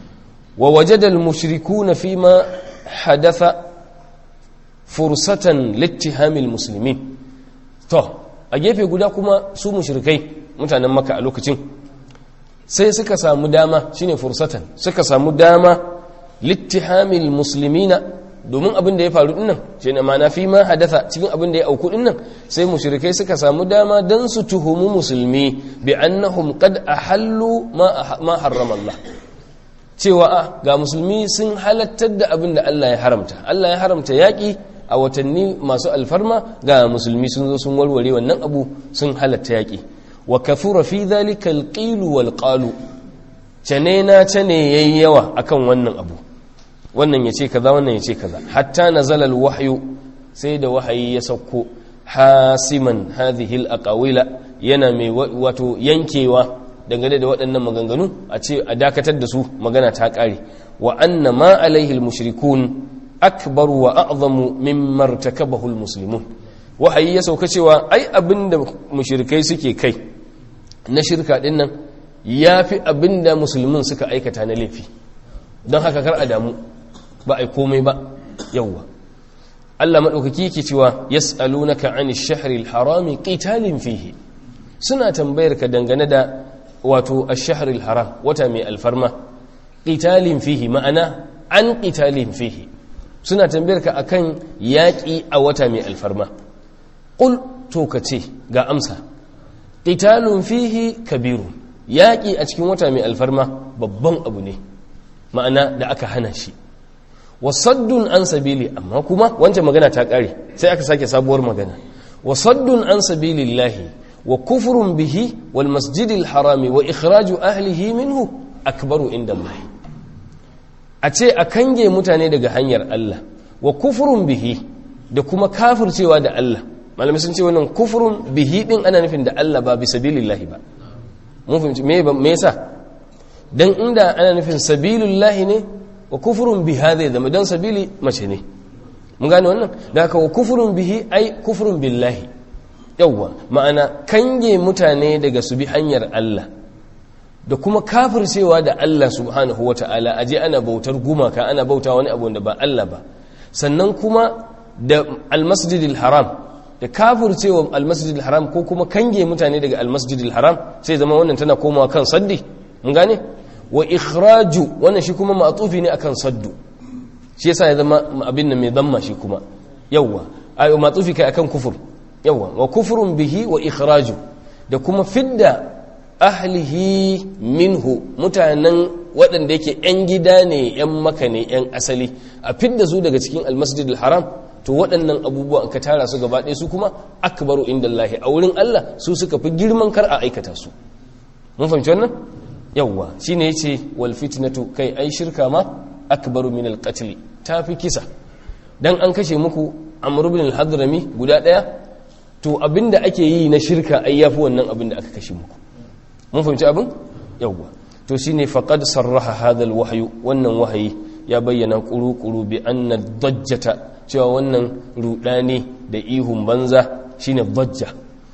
wa wajada al-mushrikuuna fima hadatha fursatan littihamil muslimin, to a gefe guda kuma su mushrikai mutanen Makka a lokacin sai suka samu dama shine fursatan suka samu dama littihamil muslimina domin abin da ya faru dinnan shine ma'ana fi ma hadatha cikin abin da ya auku dinnan sai mushrikai suka samu dama dan su tuhumu musulmi bi annahum qad ahallu ma ma harrama Allah cewa ga musulmi sun halattar da abin da Allah ya haramta Allah ya haramta yaki a watanni masu alfarma ga musulmi sun zo sun warware wannan abu sun halatta yaki wa kafura fi dhalika alqil wal qalu cane na cane yayi yawa akan wannan abu wannan yace kaza wannan yace kaza hatta nazala alwahyu sai da wahayi ya sauko hasiman hadhihi alaqawila yana mai wato yankewa dangane da waɗannan maganganu a ce a dakatar da su magana ta kare wa anna ma alaihi almushrikun akbar wa a'zamu mimma irtakabahu almuslimun wahayi ya sauka cewa ai abinda mushrikai suke kai na shirka din nan yafi abinda musulmin suka aikata na laifi don haka kar a damu ba ai komai ba yawa Allah madaukaki yake cewa yas'alunaka 'anil shahril harami qitalin fihi suna tambayar ka dangane da wato ash-shahril haram wata mai alfarma qitalin fihi ma'ana an qitalin fihi suna tambayar ka akan yaƙi a wata mai alfarma ƙul to ka ce ga amsa qitalun fihi kabiru yaƙi a cikin wata mai alfarma babban abu ne ma'ana da aka hana shi wasaddun an sabili amma kuma wancan magana ta ƙare sai aka sake sabuwar magana wasaddun an sabilillahi wa kufrun bihi wal masjidil harami wa ikhraju ahlihi minhu akbaru inda Allah a ce a kange mutane daga hanyar Allah wa kufurun bihi da kuma kafircewa da Allah malamai sun ce wannan kufurun bihi din ana nufin da Allah ba bi sabilillahi ba mun fahimci me me yasa dan inda ana nufin sabilillahi ne wa kufurun biha zai zama dan sabili mace ne mun gane wannan da haka wa kufurun bihi ai kufurun billahi yawwa ma'ana kange mutane daga su bi hanyar Allah da kuma kafircewa da Allah subhanahu wa ta'ala aje ana bautar gumaka ana bauta wani abu da ba Allah ba sannan kuma da almasjidil haram da kafircewa almasjidil haram ko kuma kange mutane daga almasjidil haram sai zama wannan tana komawa kan saddi mun gane wa ikhraju wannan shi kuma ma'tufi ne akan saddu shi yasa ya zama abin nan mai damma shi kuma yawa ayo ma'tufi kai akan kufur yawa wa kufrun bihi wa ikhraju da kuma fidda ahlihi minhu mutanen waɗanda yake 'yan gida ne 'yan maka ne 'yan asali a fidda su daga cikin almasjidil haram to waɗannan abubuwan ka tara su gaba ɗaya su kuma akbaru indallahi a wurin Allah su suka fi girman kar a aikata su mun fahimci wannan yawwa shine yace wal fitnatu kai ai shirka ma akbaru min al qatl tafi kisa dan an kashe muku amr ibn al hadrami guda ɗaya to abinda ake yi na shirka ai yafi wannan abinda aka kashe muku mun fahimci abin yawwa to shine faqad sarraha hadha alwahyu wannan wahayi ya bayyana kuru-kuru bi anna dajjata cewa wannan rudani da ihun banza shine dajja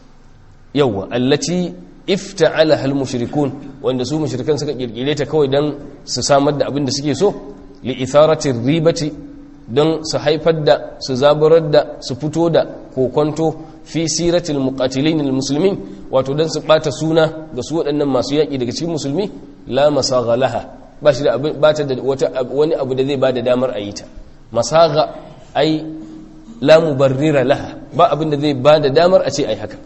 yawwa allati ifta'ala hal mushrikun wanda su mushrikan suka kirkire ta kawai dan su samar da abin da suke so li itharati ribati don su haifar da su zaburar da su fito da kokonto fi siratil muqatilin almuslimin wato dan su bata suna ga su waɗannan masu yaki daga cikin musulmi la masagha laha ba shi da ba ta da wata wani abu da zai bada damar a yi ta masagha ai la mubarrira laha ba abin da zai bada damar a ce ai haka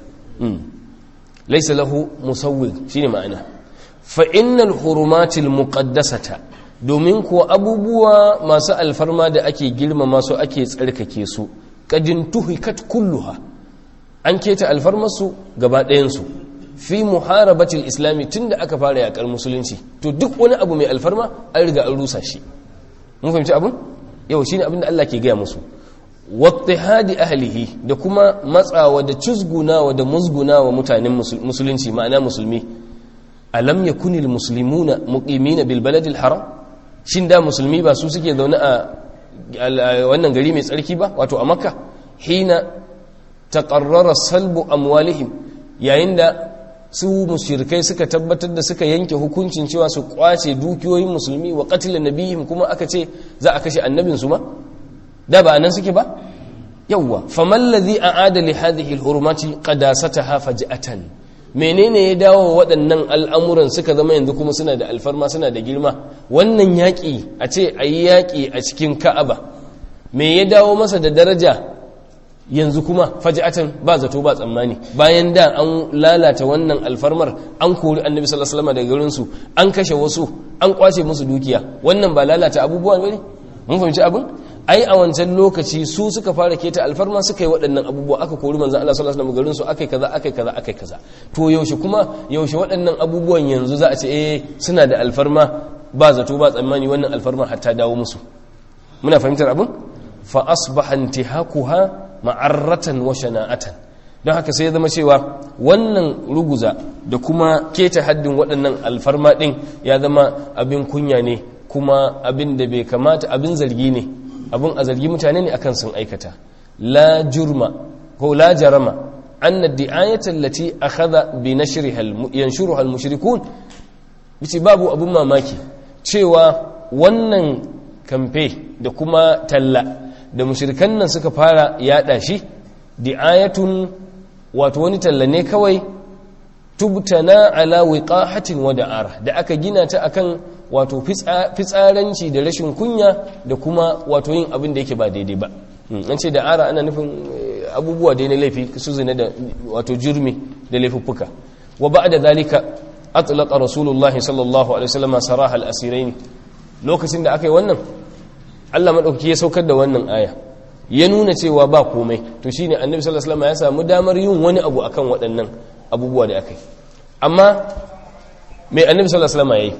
laysa lahu musawwir shine ma'ana fa innal hurumatil muqaddasata domin kuwa abubuwa masu alfarma da ake girmama su ake tsarkake su kadin tuhikat kulluha an keta alfarmarsu gaba ɗayansu fi muharabatil islami tunda aka fara yakar musulunci to duk wani abu mai alfarma an riga an rusa shi mun fahimci abin yau shine abin da Allah ke gaya musu wattihadi ahlihi da kuma matsawa da cuzgunawa da musgunawa mutanen musulunci ma'ana musulmi alam yakunil muslimuna muqimina bil baladil haram shin da musulmi ba su suke zaune a wannan gari mai tsarki ba wato a makka hina taqarrara salbu amwalihim yayin da su mushrikai suka tabbatar da suka yanke hukuncin cewa su kwace dukiyoyin musulmi wa qatl nabiyihim kuma aka ce za a kashe annabin su ma da ba nan suke ba yawwa faman ladhi a'ada li hadhihi al-hurmati qadasataha faj'atan, menene ya dawo waɗannan al'amuran suka zama yanzu kuma suna da alfarma suna da girma? Wannan yaƙi a ce ayi yaƙi a cikin Ka'aba, me ya dawo masa da daraja yanzu kuma faj'atan ba zato ba tsammani, bayan da an lalata wannan alfarmar, an kori annabi sallallahu alaihi wasallam daga garin su, an kashe wasu, an kwace musu dukiya. Wannan ba lalata abubuwa bane? Mun fahimci abin? Ai a wancan lokaci su suka fara keta alfarma, suka yi waɗannan abubuwa, aka kori manzon Allah sallallahu alaihi wasallam garin su, akai kaza akai kaza akai kaza. To yaushe kuma yaushe waɗannan abubuwan yanzu za a ce eh suna da alfarma ba zato ba tsammani, wannan alfarma hatta dawo musu. Muna fahimtar abin? Fa asbaha intihakuha ma'arratan wa shana'atan. Don haka sai ya zama cewa wannan ruguza da kuma keta haddin waɗannan alfarma ɗin ya zama abin kunya ne, kuma abin da bai kamata, abin zargi ne, abin a zargi mutane ne akan sun aikata. La jurma ko la jarama anna di'ayatan allati akhadha bi nashriha yanshuruha al-mushrikun, bici babu abin mamaki cewa wannan kamfe da kuma talla da mushrikan nan suka fara yada shi, di'ayatun wato wani talla ne kawai, tubtana ala wiqahatin wa da'ara, da aka gina ta akan wato fitsaranci da rashin kunya da kuma wato yin abin da yake ba daidai ba. An ce da'ara ana nufin abubuwa da na laifi su zina da wato jurmi da laifuffuka. Wa ba'da zalika atlaqa rasulullahi sallallahu alaihi wasallam saraha al-asirain. Lokacin da aka yi wannan, Allah maɗauki ya saukar da wannan aya, ya nuna cewa ba komai, to shine annabi sallallahu alaihi wasallam ya samu damar yin wani abu akan waɗannan abubuwa da aka yi. Amma mai annabi sallallahu alaihi wasallam yayi,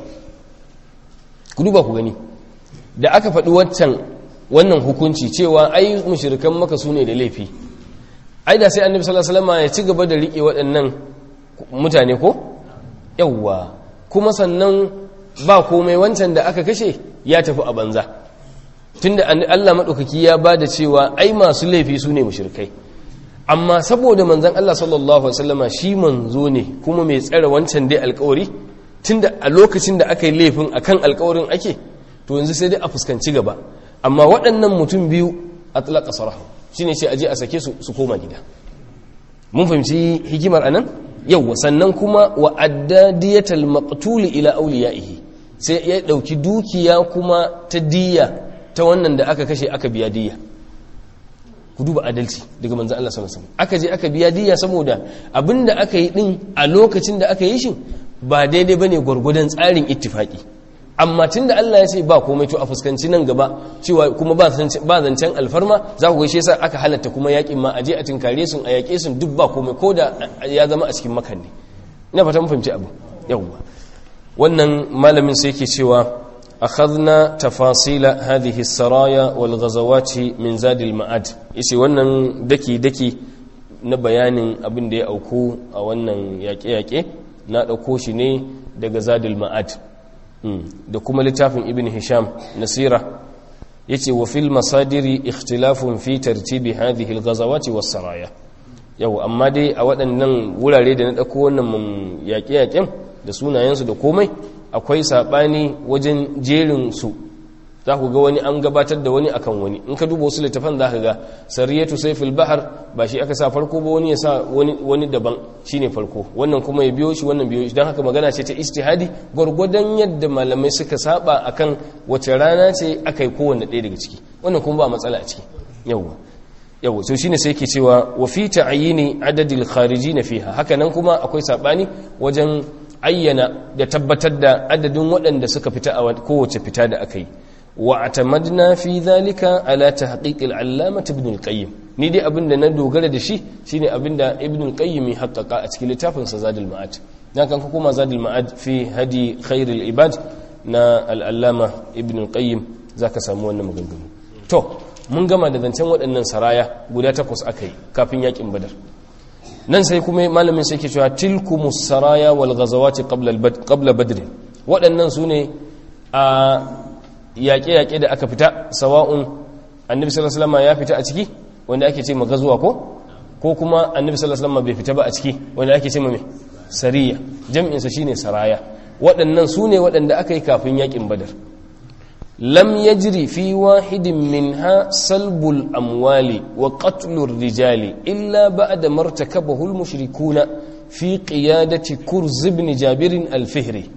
ku duba ku gani, da aka faɗi waccan wannan hukunci cewa ai mushrikan maka su ne da laifi, ai da sai annabi sallallahu alaihi wasallam ya ci gaba da riƙe waɗannan mutane ko yawwa, kuma sannan ba komai, wancan da aka kashe ya tafi a banza, tunda Allah maɗaukaki ya ba da cewa ai masu laifi su ne mushrikai. Amma saboda manzon Allah sallallahu alaihi wasallama shi manzo ne kuma mai tsare wancan dai alƙawari, tunda a lokacin da aka yi laifin akan alƙawarin ake, to yanzu sai dai a fuskanci gaba. Amma waɗannan mutum biyu atlaqa sarahu, shine ce aje a sake su su koma gida. Mun fahimci hikimar anan? Yawwa, sannan kuma wa addadiyatal maqtul ila awliyaihi, sai ya dauki dukiya kuma ta diya ta wannan da aka kashe, aka biya diya. Ku duba adalci daga manzon Allah sallallahu alaihi wasallam, aka je aka biya diya saboda abinda aka yi din a lokacin da aka yi shi ba daidai bane gurgudan tsarin ittifaki. Amma tunda Allah ya ce ba komai, to a fuskanci nan gaba cewa kuma ba zancen alfarma, za ku gaishe sa aka halatta kuma yakin ma aje a tinkare sun a yake sun duk ba komai, ko da ya zama a cikin makan ne. Ina fata mun fahimci abu. Yawwa, wannan malamin sai yake cewa akhadna tafasila hadhihi as-saraya wal ghazawati min zad al-ma'ad. Yace wannan daki daki na bayanin abin da ya auku a wannan yaƙe-yaƙe na dauko shi ne daga zad al-ma'ad da kuma littafin ibn hisham nasira. yace wa fil masadiri ikhtilafun fi tartibi hadhihi al-ghazawati was-saraya. yau amma dai a waɗannan wurare da na dauko wannan yaƙe-yaƙen da sunayensu da komai akwai sabani wajen jerin su. za ku ga wani an gabatar da wani akan wani, in ka duba wasu littafan za ka ga sariyatu sayfil bahar ba shi aka sa farko ba, wani ya sa wani wani daban shine farko, wannan kuma ya biyo shi, wannan biyo shi. Dan haka magana ce ta ijtihadi gurgudan yadda malamai suka saba akan wace rana ce aka yi kowanne ɗaya daga ciki, wannan kuma ba matsala a ciki. yawa yawa so shine sai yake cewa wa fi ta'yini adadil kharijin fiha, haka nan kuma akwai sabani wajen ayyana da tabbatar da adadin waɗanda suka fita a kowace fita da aka yi. واعتمدنا في ذلك على تحقيق العلامة ابن القيم. ni dai abinda na dogara da shi shine abinda ibn al-qayyim ya haƙƙaƙa a cikin littafin sa zadul ma'ad. dan kan kuma zadul ma'ad fi hadi khairul ibad na al-allama ibn al-qayyim zaka samu wannan maganganu. to mun gama da zancen waɗannan saraya guda takwas akai kafin yakin badar. nan sai kuma malamin sai ke cewa tilkumus saraya wal ghazawati qabla al-badr qabla badr. waɗannan sune a yaƙe-yaƙe da aka fita, sawa'un annabi sallallahu alaihi wasallam ya fita a ciki wanda ake ce magazuwa ko ko kuma annabi sallallahu alaihi wasallam bai fita ba a ciki wanda ake ce mai sariya, jam'in sa shine saraya. waɗannan su ne waɗanda aka yi kafin yaƙin badar. lam yajri fi wahidin minha salbul amwali wa qatlur rijali illa ba'da martakabahu al-mushrikuna fi qiyadati kurz ibn jabir al-fihri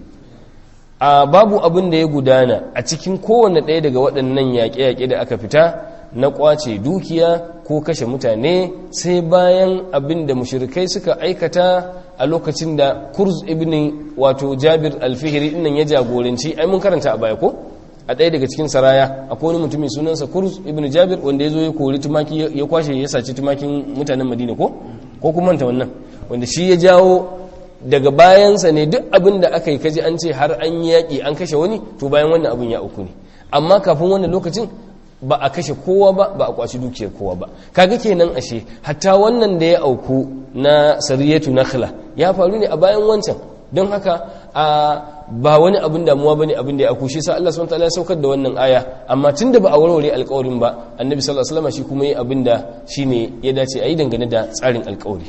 a babu abin da ya gudana a cikin kowanne ɗaya daga waɗannan yaƙe-yaƙe da aka fita na ƙwace dukiya ko kashe mutane sai bayan abin da mushrikai suka aikata a lokacin da kurz ibn wato jabir al-fihri dinnan ya jagoranci ai mun karanta a baya ko a ɗaya daga cikin saraya akwai wani mutumin sunansa kurz ibn jabir wanda ya zo ya kori tumaki ya kwashe ya saci tumakin mutanen madina ko ko kuma manta wannan wanda shi ya jawo daga bayansa ne duk abin da aka yi kaji an ce har an yi yaƙi an kashe wani to bayan wannan abin ya uku ne amma kafin wannan lokacin ba a kashe kowa ba ba a kwaci dukiyar kowa ba kaga kenan ashe hatta wannan da ya auku na sariyatu nakhla ya faru ne a bayan wancan don haka a ba wani abin damuwa bane abin da ya auku shi sa Allah subhanahu wataala ya saukar da wannan aya amma tunda ba a warware alƙawarin ba annabi sallallahu alaihi wasallam shi kuma yi abin da shine ya dace a yi dangane da tsarin alƙawari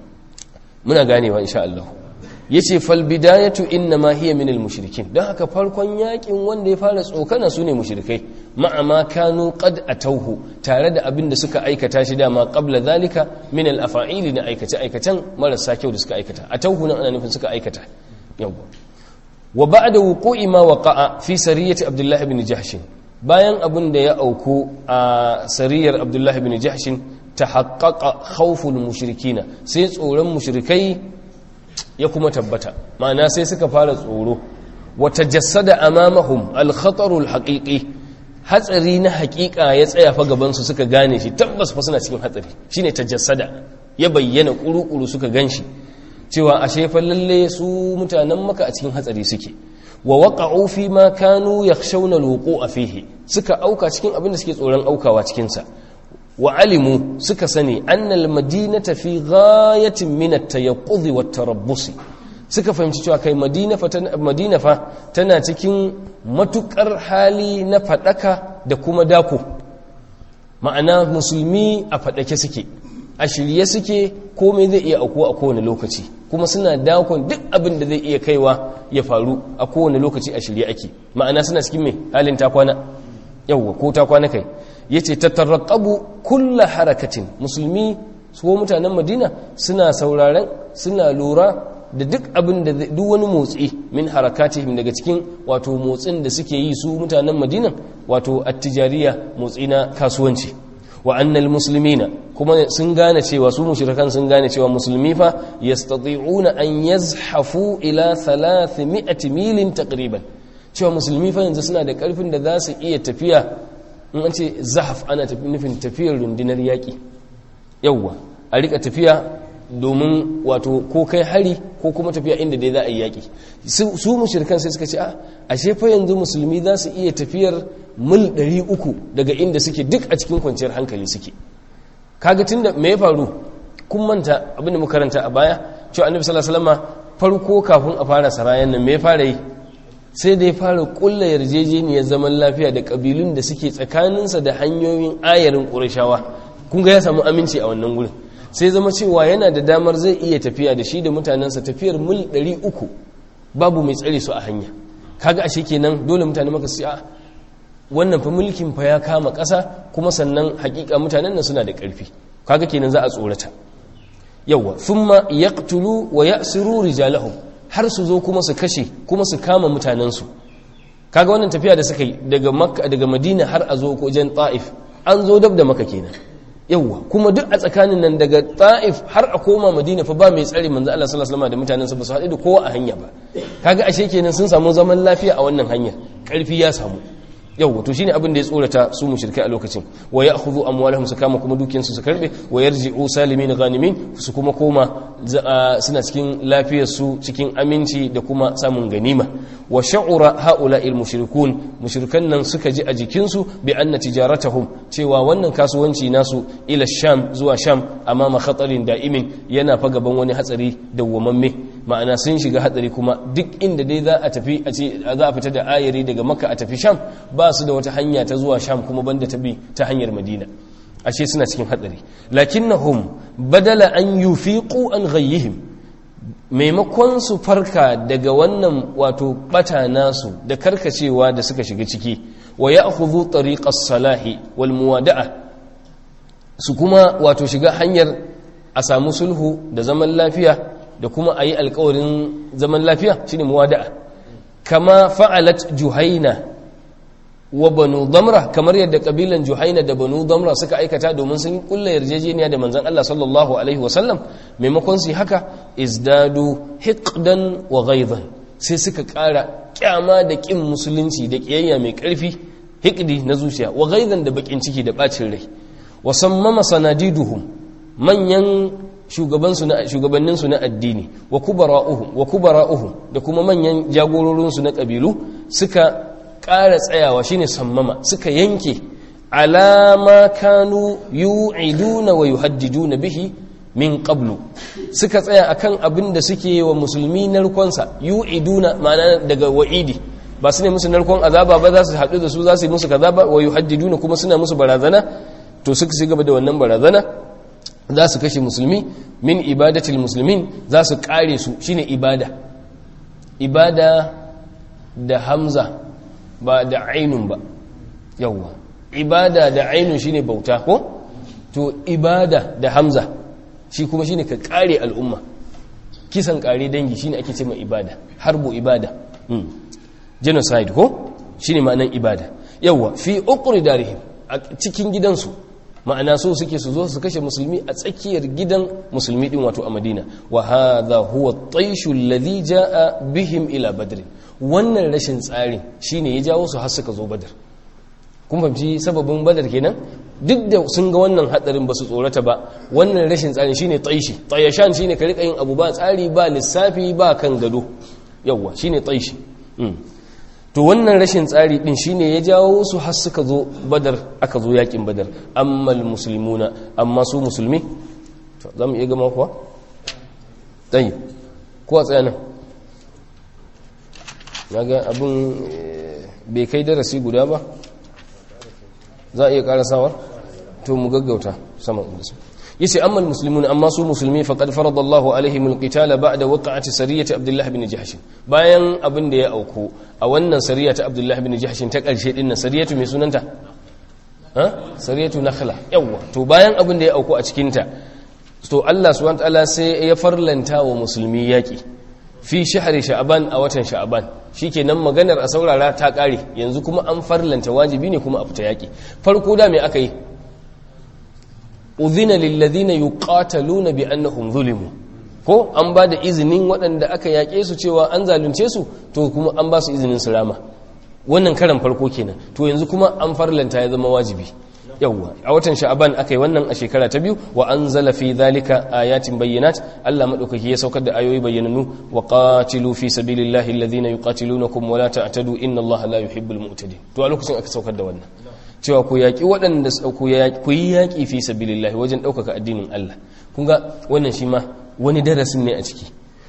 muna ganewa insha Allah yace fal bidayatu inma hiya min al mushrikin dan haka farkon yakin wanda ya fara tsokana sune mushrikai ma'a ma kanu qad atawhu tare da abin da suka aikata shi dama qabla zalika min al afa'ili na aikace aikatan marasa kyau da suka aikata atawhu nan ana nufin suka aikata yawa wa ba'da wuqu'i ma waqa'a fi sariyati abdullah ibn jahsh bayan abin da ya auku a sariyar abdullah ibn jahsh tahaqqaqa khawful mushrikina sai tsoron mushrikai ya kuma tabbata ma'ana sai suka fara tsoro wata jassada amamahum al-khatarul haqiqi hatsari na haƙiƙa ya tsaya fa gaban su suka gane shi tabbas fa suna cikin hatsari shine tajassada ya bayyana kuru-kuru suka ganshi cewa ashe fa lalle su mutanen maka a cikin hatsari suke wa waqa'u fi ma kanu yakhshawna al-wuqu'a fihi suka auka cikin abin da suke tsoron aukawa cikin sa wa alimu suka sani annal madinata fi ghayatin min at-tayaqqudh wa at-tarabbus suka fahimci cewa kai madina fa madina fa tana cikin matukar hali na fadaka da kuma dako ma'ana musulmi a fadake suke a shirye suke komai zai iya aukuwa a kowane lokaci kuma suna dakon duk abin da zai iya kaiwa ya faru a kowane lokaci a shirye ake ma'ana suna cikin mai halin takwana yawwa ko takwana kai yace tatarraqabu kullu harakatin musulmi su mutanen madina suna sauraren suna lura da duk abin da duk wani motsi min harakatihim daga cikin wato motsin da suke yi su mutanen madina wato at-tijariya motsi na kasuwanci wa annal muslimina kuma sun gane cewa su mushrikan sun gane cewa musulmi fa yastati'una an yazhafu ila thalathmi'ati milin taqriban cewa musulmi fa yanzu suna da karfin da za su iya tafiya in an ce zahaf ana nufin tafiyar rundunar yaƙi yawwa a rika tafiya domin wato ko kai hari ko kuma tafiya inda dai za a yi yaƙi su mushrikan sai suka ce a ashe fa yanzu musulmi za su iya tafiyar mil ɗari uku daga inda suke duk a cikin kwanciyar hankali suke kaga tunda me ya faru kun manta abin da muka karanta a baya cewa annabi sallallahu alaihi wasallam farko kafin a fara sarayan nan me ya fara yi sai da ya fara kulla yarjejeniyar zaman lafiya da kabilun da suke tsakaninsa da hanyoyin ayarin ƙurashawa kun ga ya samu aminci a wannan gurin sai zama cewa yana da damar zai iya tafiya da shi da mutanensa tafiyar mil ɗari uku babu mai tsare su a hanya kaga ashe kenan dole mutane maka su a wannan fa mulkin fa ya kama ƙasa kuma sannan hakika mutanen nan suna da ƙarfi kaga kenan za a tsorata yawa thumma yaqtulu wa ya'siru rijalahum har su zo kuma su kashe kuma su kama mutanensu kaga wannan tafiya da suka yi daga makka daga madina har a zo wajen ta'if an zo dab da makka kenan yawa kuma duk a tsakanin nan daga ta'if har a koma madina fa ba mai tsare manzo Allah sallallahu alaihi wasallam da mutanensa ba su haɗu da kowa a hanya ba kaga ashe kenan sun samu zaman lafiya a wannan hanyar ƙarfi ya samu yau to shine abin da ya tsorata su mushrikai a lokacin wa ya'khudhu amwalahum su kama kuma dukiyansu su karbe wa yarji'u salimin ghanimin su kuma koma suna cikin lafiyar su cikin aminci da kuma samun ganima wa sha'ura ha'ula'il mushrikun mushrikan nan suka ji a jikin su bi anna tijaratahum cewa wannan kasuwanci nasu ila sham zuwa sham amma khatarin da'imin yana fa gaban wani hatsari dawwamamme ma'ana sun shiga hatsari kuma duk inda dai za a tafi a ce za a fita da ayari daga makka a tafi sham ba su da wata hanya ta zuwa sham kuma banda ta bi ta hanyar madina ashe suna cikin hatsari lakinnahum badala an yufiqu an ghayyihim maimakon su farka daga wannan wato bata nasu da karkacewa da suka shiga ciki wa ya'khudhu tariqas salahi wal muwada'a su kuma wato shiga hanyar a samu sulhu da zaman lafiya da kuma ayi alƙawarin zaman lafiya shine muwada'a kama fa'alat juhaina wa banu damra kamar yadda kabilan juhaina da banu damra suka aikata domin sun kulla yarjejeniya da manzon Allah sallallahu alaihi wasallam maimakon su haka izdadu hiqdan wa ghaidan sai suka ƙara kyama da kin musulunci da kiyayya mai ƙarfi hiqdi na zuciya wa ghaidan da bakin ciki da bacin rai wa sammama sanadiduhum manyan shugabansu na shugabanninsu na addini wa kubara'uhum wa kubara'uhum da kuma manyan jagororinsu na kabilu suka ƙara tsayawa shine sammama suka yanke alama kanu yu'iduna wa yuhaddiduna bihi min qablu suka tsaya akan abin da suke wa musulmi narkonsa yu'iduna ma'ana daga wa'idi ba su ne musu narkon azaba ba za su haɗu da su za su yi musu kaza ba wa yuhaddiduna kuma suna musu barazana to suka ci gaba da wannan barazana za su kashe musulmi min ibadatil muslimin za su kare su shine ibada ibada da hamza ba da ainun ba yawwa ibada da ainun shine bauta ko to ibada da hamza shi kuma shine ka kare al'umma kisan kare dangi shine ake cewa ibada harbu ibada hmm. genocide ko shine ma'anar ibada yawwa fi uqri darihim a cikin gidansu ma'ana so suke su zo su kashe musulmi a tsakiyar gidan musulmi din wato a Madina wa hadha huwa at-tayshu alladhi jaa bihim ila badr wannan rashin tsarin shine ya jawo su har suka zo badar kun fahimci sababin badar kenan duk da sun ga wannan hadarin ba su tsorata ba wannan rashin tsarin shine taishi tayashan shine ka rika yin abu ba tsari ba lissafi ba kan gado yawa shine taishi to wannan rashin tsari din shine ya jawo su har suka zo badar aka zo yakin badar ammal muslimuna amma su musulmi to zamu iya gama kuwa dai ko a tsaya nan naga abun bai kai darasi guda ba za a iya karasawa to mu gaggauta sama da su yace ammal muslimuna amma su musulmi faqad faradallahu alaihim alqitala ba'da waqa'ati sariyati abdullah ibn jahsh bayan abin da ya auku a wannan sariya ta abdullah ibn jahsh ta karshe din nan sariyatu mai sunanta ha sariyatu nakhla yawa to bayan abin da ya auku a cikin ta to Allah subhanahu wa ta'ala sai ya farlanta wa musulmi yaki fi shahri sha'ban a watan sha'ban shikenan maganar a saurara ta kare yanzu kuma an farlanta wajibi ne kuma a fita yaki farko da me aka yi udhina lilladhina yuqataluna bi annahum zulimu ko an ba da izinin waɗanda aka yaƙe su cewa an zalunce su to kuma an ba su izinin su rama wannan karan farko kenan to yanzu kuma an farlanta ya zama wajibi yawwa a watan sha'aban akai wannan a shekara ta biyu wa anzala fi dhalika ayatin bayyinat Allah madaukaki ya saukar da ayoyi bayyananu wa qatilu fi sabilillahi alladhina yuqatilunakum wa la ta'tadu inna Allaha la yuhibbul mu'tadin to a lokacin aka saukar da wannan cewa ku yaƙi waɗanda ku yi yaƙi fi sabilillahi wajen ɗaukaka addinin Allah kun ga wannan shi ma wani darasin ne a ciki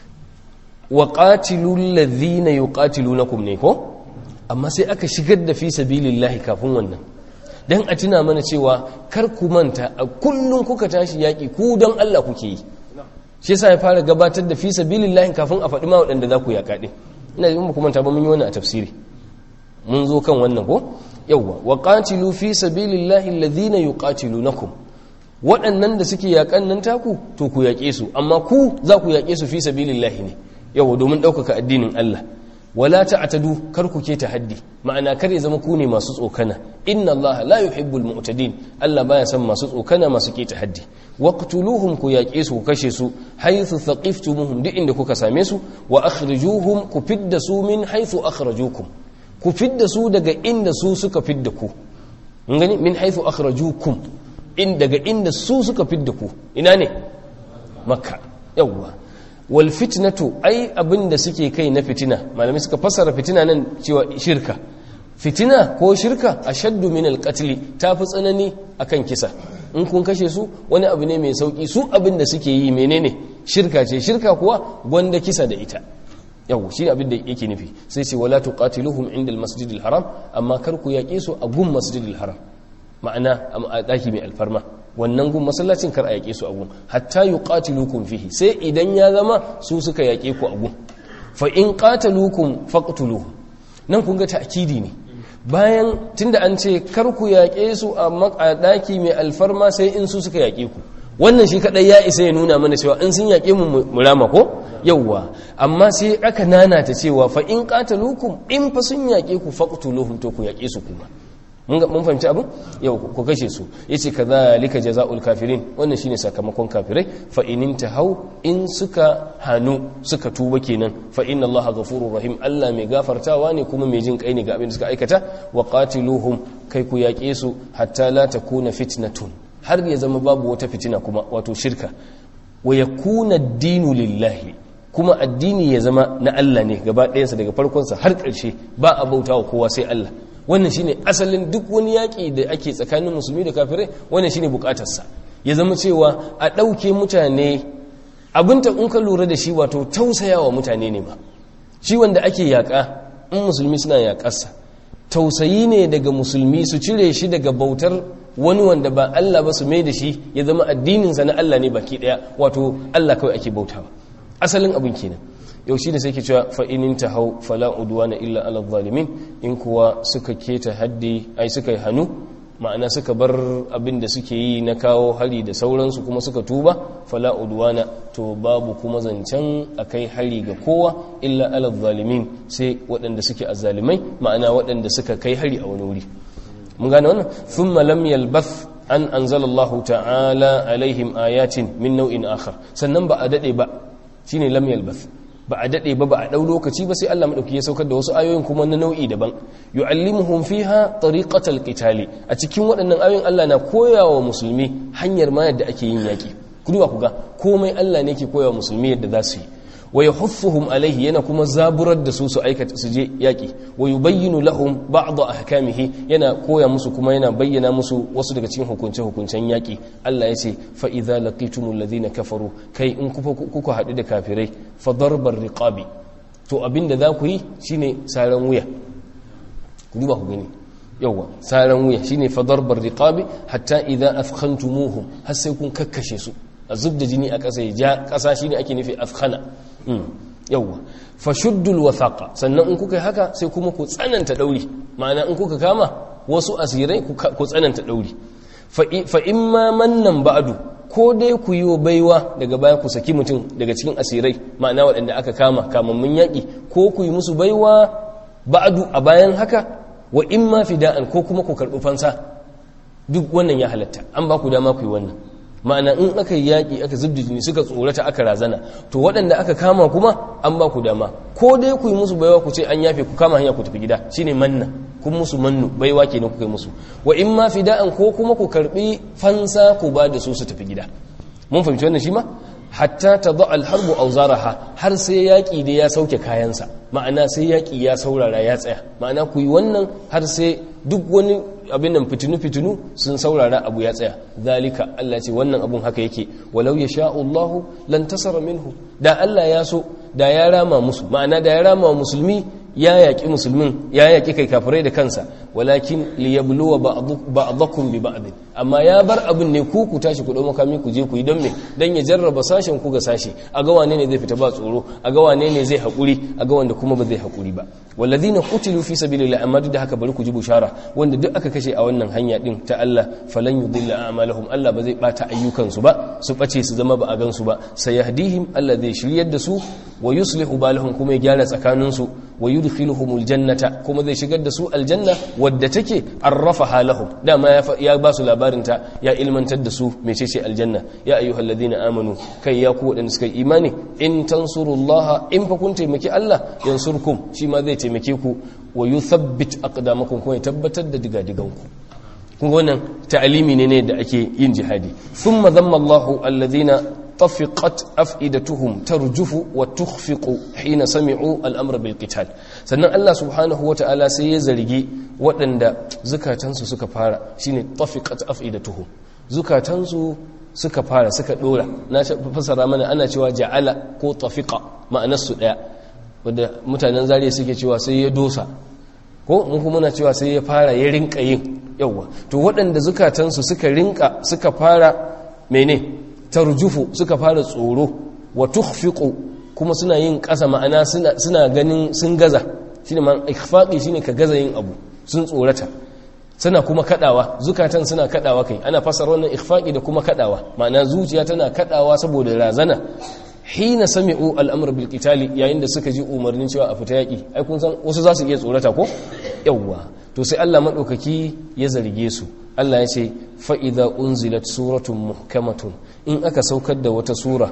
wa qatilul ladhina yuqatilunakum ne ko amma sai aka shigar da fi sabilillahi kafin wannan dan a tuna mana cewa kar ku manta a kullun kuka tashi yaƙi ku dan Allah kuke yi shi yasa ya fara gabatar da fi sabilillahi kafin a faɗi ma waɗanda za ku yaƙa din ina yin ba ku manta ba mun yi wannan a tafsiri mun zo kan wannan ko yawwa wa qatilu fi sabilillahi alladhina yuqatilunakum waɗannan da suke yaƙan nan taku to ku yaƙe su amma ku za ku yaƙe su fi sabilillahi ne yawwa domin ɗaukaka addinin Allah wala ta'tadu kar ku ke tahaddi ma'ana kar ya zama ku ne masu tsokana inna Allah la yuhibbul mu'tadin Allah baya son masu tsokana masu ke tahaddi waqtuluhum ku yaƙe su ku kashe su haythu thaqiftumuhum duk inda kuka same su wa akhrijuhum ku fidda su min haythu akhrajukum ku fidda su daga inda su suka fidda ku mun gani min haythu akhrajukum in daga inda su suka fidda ku ina ne makka yawwa wal fitnatu ai abinda suke kai na fitina malami suka fassara fitina nan cewa shirka fitina ko shirka ashaddu min al qatl tafi tsanani akan kisa in kun kashe su wani abu ne mai sauki su abinda suke yi menene shirka ce shirka kuwa gwanda kisa da ita yau shi abin da yake nufi sai ce wala tuqatiluhum inda almasjidil haram amma kar ku yaƙe su a gun masjidil haram ma'ana a daki mai alfarma wannan gun masallacin kar a yaƙe su a gun hatta yuqatilukum fihi sai idan ya zama su suka yaƙe ku a gun fa in qataluukum faqtuluhum nan kun ga ta'kidi ne bayan tunda an ce kar ku yaƙe su a ɗaki mai alfarma sai in su suka yaƙe ku, wannan shi kaɗai ya isa ya nuna mana cewa in sun yaƙe mu murama ko yawwa, amma sai aka nanata cewa fa in qataluukum in fa sun yaƙe ku faqtuluhum to ku yaƙe su kuma. mun fahimci abin yau ku kashe su yace kadhalika jazaa'ul kafirin, wannan shine sakamakon kafirai. fa in tahau in suka hanu suka tuba kenan fa inna allaha ghafurur rahim, Allah mai gafartawa ne kuma mai jin kai ne ga abin da suka aikata. wa qatiluhum kai ku yaƙe su hatta la takuna fitnatun, har ya zama babu wata fitina kuma wato shirka. wa yakuna ad-dinu lillahi, kuma addini ya zama na Allah ne gaba ɗayansa daga farkonsa har ƙarshe, ba a bautawa kowa sai Allah. wannan shine asalin duk wani yaƙi da ake tsakanin musulmi da kafirai, wannan shine bukatarsa ya zama cewa a ɗauke mutane abinta in ka lura da shi wato tausayawa mutane ne ba. shi wanda ake yaƙa in musulmi suna yaƙarsa tausayi ne daga musulmi su cire shi daga bautar wani wanda ba Allah ba su mai da shi ya zama addininsa na Allah ne baki ɗaya, wato Allah kawai ake bautawa. asalin abin kenan. yau shi da sai ke cewa fa'inin ta hau fala udwana illa ala zalimin, in kuwa suka keta haddi ai suka yi hannu, ma'ana suka bar abin da suke yi na kawo hari da sauransu kuma suka tuba, fala udwana to babu kuma zancen a kai hari ga kowa illa ala zalimin sai waɗanda suke azzalimai, ma'ana waɗanda suka kai hari a wani wuri. mun gane wannan. thumma lam yalbath an anzalallahu ta'ala alaihim ayatin min nau'in akhar, sannan ba a dade ba shine lam yalbath, ba a daɗe ba ba a ɗau lokaci ba sai Allah maɗauki ya saukar da wasu ayoyin kuma na nau'i daban. yu'allimuhum fiha tariqatal qitali, a cikin waɗannan ayoyin Allah na koyawa musulmi hanyar ma yadda ake yin yaƙi. ku duba ku ga komai Allah ne ke koyawa musulmi yadda za su yi. wa yahuffuhum alaihi, yana kuma zaburar da su su aikata su je yaƙi. wa yubayyinu lahum ba'd ahkamihi, yana koya musu kuma yana bayyana musu wasu daga cikin hukunce hukuncen yaƙi. Allah ya ce fa idza laqitumul ladina kafaru, kai in kuka haɗu da kafirai fa darbar riqabi, to abinda za ku yi shine saran wuya. ku duba ku gani yawa saran wuya shine fa darbar riqabi hatta idza afkhantumuhum, har sai kun kakkashe su a zubda jini a ƙasa ya ja ƙasa shine ake nufi afkhana. yawwa fashuddul wathaqa, sannan in kuka yi haka sai kuma ku tsananta dauri, ma'ana in kuka kama wasu asirai ku tsananta dauri. fa imma mannan ba'du, ko dai ku yi baiwa daga baya ku saki mutum daga cikin asirai, ma'ana waɗanda aka kama kamammun yaƙi, ko ku yi musu baiwa ba'du a bayan haka, wa imma fida'an, ko kuma ku karɓi fansa. duk wannan ya halatta, an ba ku dama ku yi wannan. ma'ana in aka yi yaƙi aka zubda jini suka tsorata aka razana, to waɗanda aka kama kuma an ba ku dama, ko dai ku yi musu baiwa ku ce an yafe ku kama hanya ku tafi gida, shine manna, kun musu mannu baiwa kenan ku kai musu. wa in ma fida'an, ko kuma ku karbi fansa ku ba da su su tafi gida. mun fahimci wannan shi ma. hatta tadha al-harbu awzaraha, har sai yaƙi da ya sauke kayansa, ma'ana sai yaƙi ya saurara ya tsaya, ma'ana ku yi wannan har sai duk wani abin nan fitinu-fitinu sun saurara abu ya tsaya. zalika, Allah ce wannan abun haka yake, walau ya sha'ullahu lan tasara minhu, da Allah ya so da ya rama musu, ma'ana da ya rama wa musulmi, ya yaƙi musulmin, ya yaƙi kai kafirai da kansa. walakin liyabluwa ba'dakum bi ba'd, amma ya bar abin ne ku ku tashi ku dau makami ku je ku yi, don me dan ya jarraba sashen ku ga sashi, a ga wane ne zai fita ba tsoro, a ga wane ne zai haƙuri, a ga wanda kuma ba zai haƙuri ba. walladhina qutilu fi sabilillahi, amma duk da haka bari ku ji bushara, wanda duk aka kashe a wannan hanya din ta Allah, falan yudilla a'malahum, Allah ba zai bata ayyukansu ba, su bace su zama ba a gansu ba. sayahdihim, Allah zai shiryar da su, wa yuslihu balahum, kuma ya gyara tsakaninsu, wa yudkhiluhumul jannata, kuma zai shigar da su aljanna wadda take arrafaha lahum, dama ya ba su labarin ta, ya ilmantar da su mecece aljanna. ya ayyuhalladhina amanu, kai ya ku wadanda suka yi imani, in tansurullaha, in fa kun taimaki Allah, yansurkum, shi ma zai taimake ku, wa yuthabbit aqdamakum, kuma ya tabbatar da digadiganku. kun ga wannan ta'alimi ne ne da ake yin jihadi. thumma dhamma Allahu alladhina tafiqat afidatuhum tarjufu wa tukhfiqu hina sami'u al-amra bil qital, sannan Allah subhanahu wata'ala sai ya zargi waɗanda zukatansu suka fara, shine tafiqat afidatuhum, zukatansu suka fara suka dora. na fasara mana ana cewa ja'ala ko tafiqa ma'anar su daya, wanda mutanen zariya suke cewa sai ya dosa, ko mun kuma muna cewa sai ya fara ya rinka yin. yawa to waɗanda zukatansu suka rinka suka fara mene tarjufu, suka fara tsoro, wa tukhfiqu, kuma suna yin ƙasa, ma'ana suna ganin sun gaza, shine man ikhfaqi, shine ka gaza yin abu, sun tsorata suna kuma kadawa zukatan suna kadawa kai ana fasara wannan ikhfaqi da kuma kadawa ma'ana zuciya tana kadawa saboda razana hina sami'u al'amr bil qitali yayin da suka ji umarnin cewa a fita yaki ai kun san wasu za su iya tsorata ko yawwa to sai Allah madaukaki ya zarge su Allah ya ce fa idza unzilat suratun muhkamatun in aka saukar da wata sura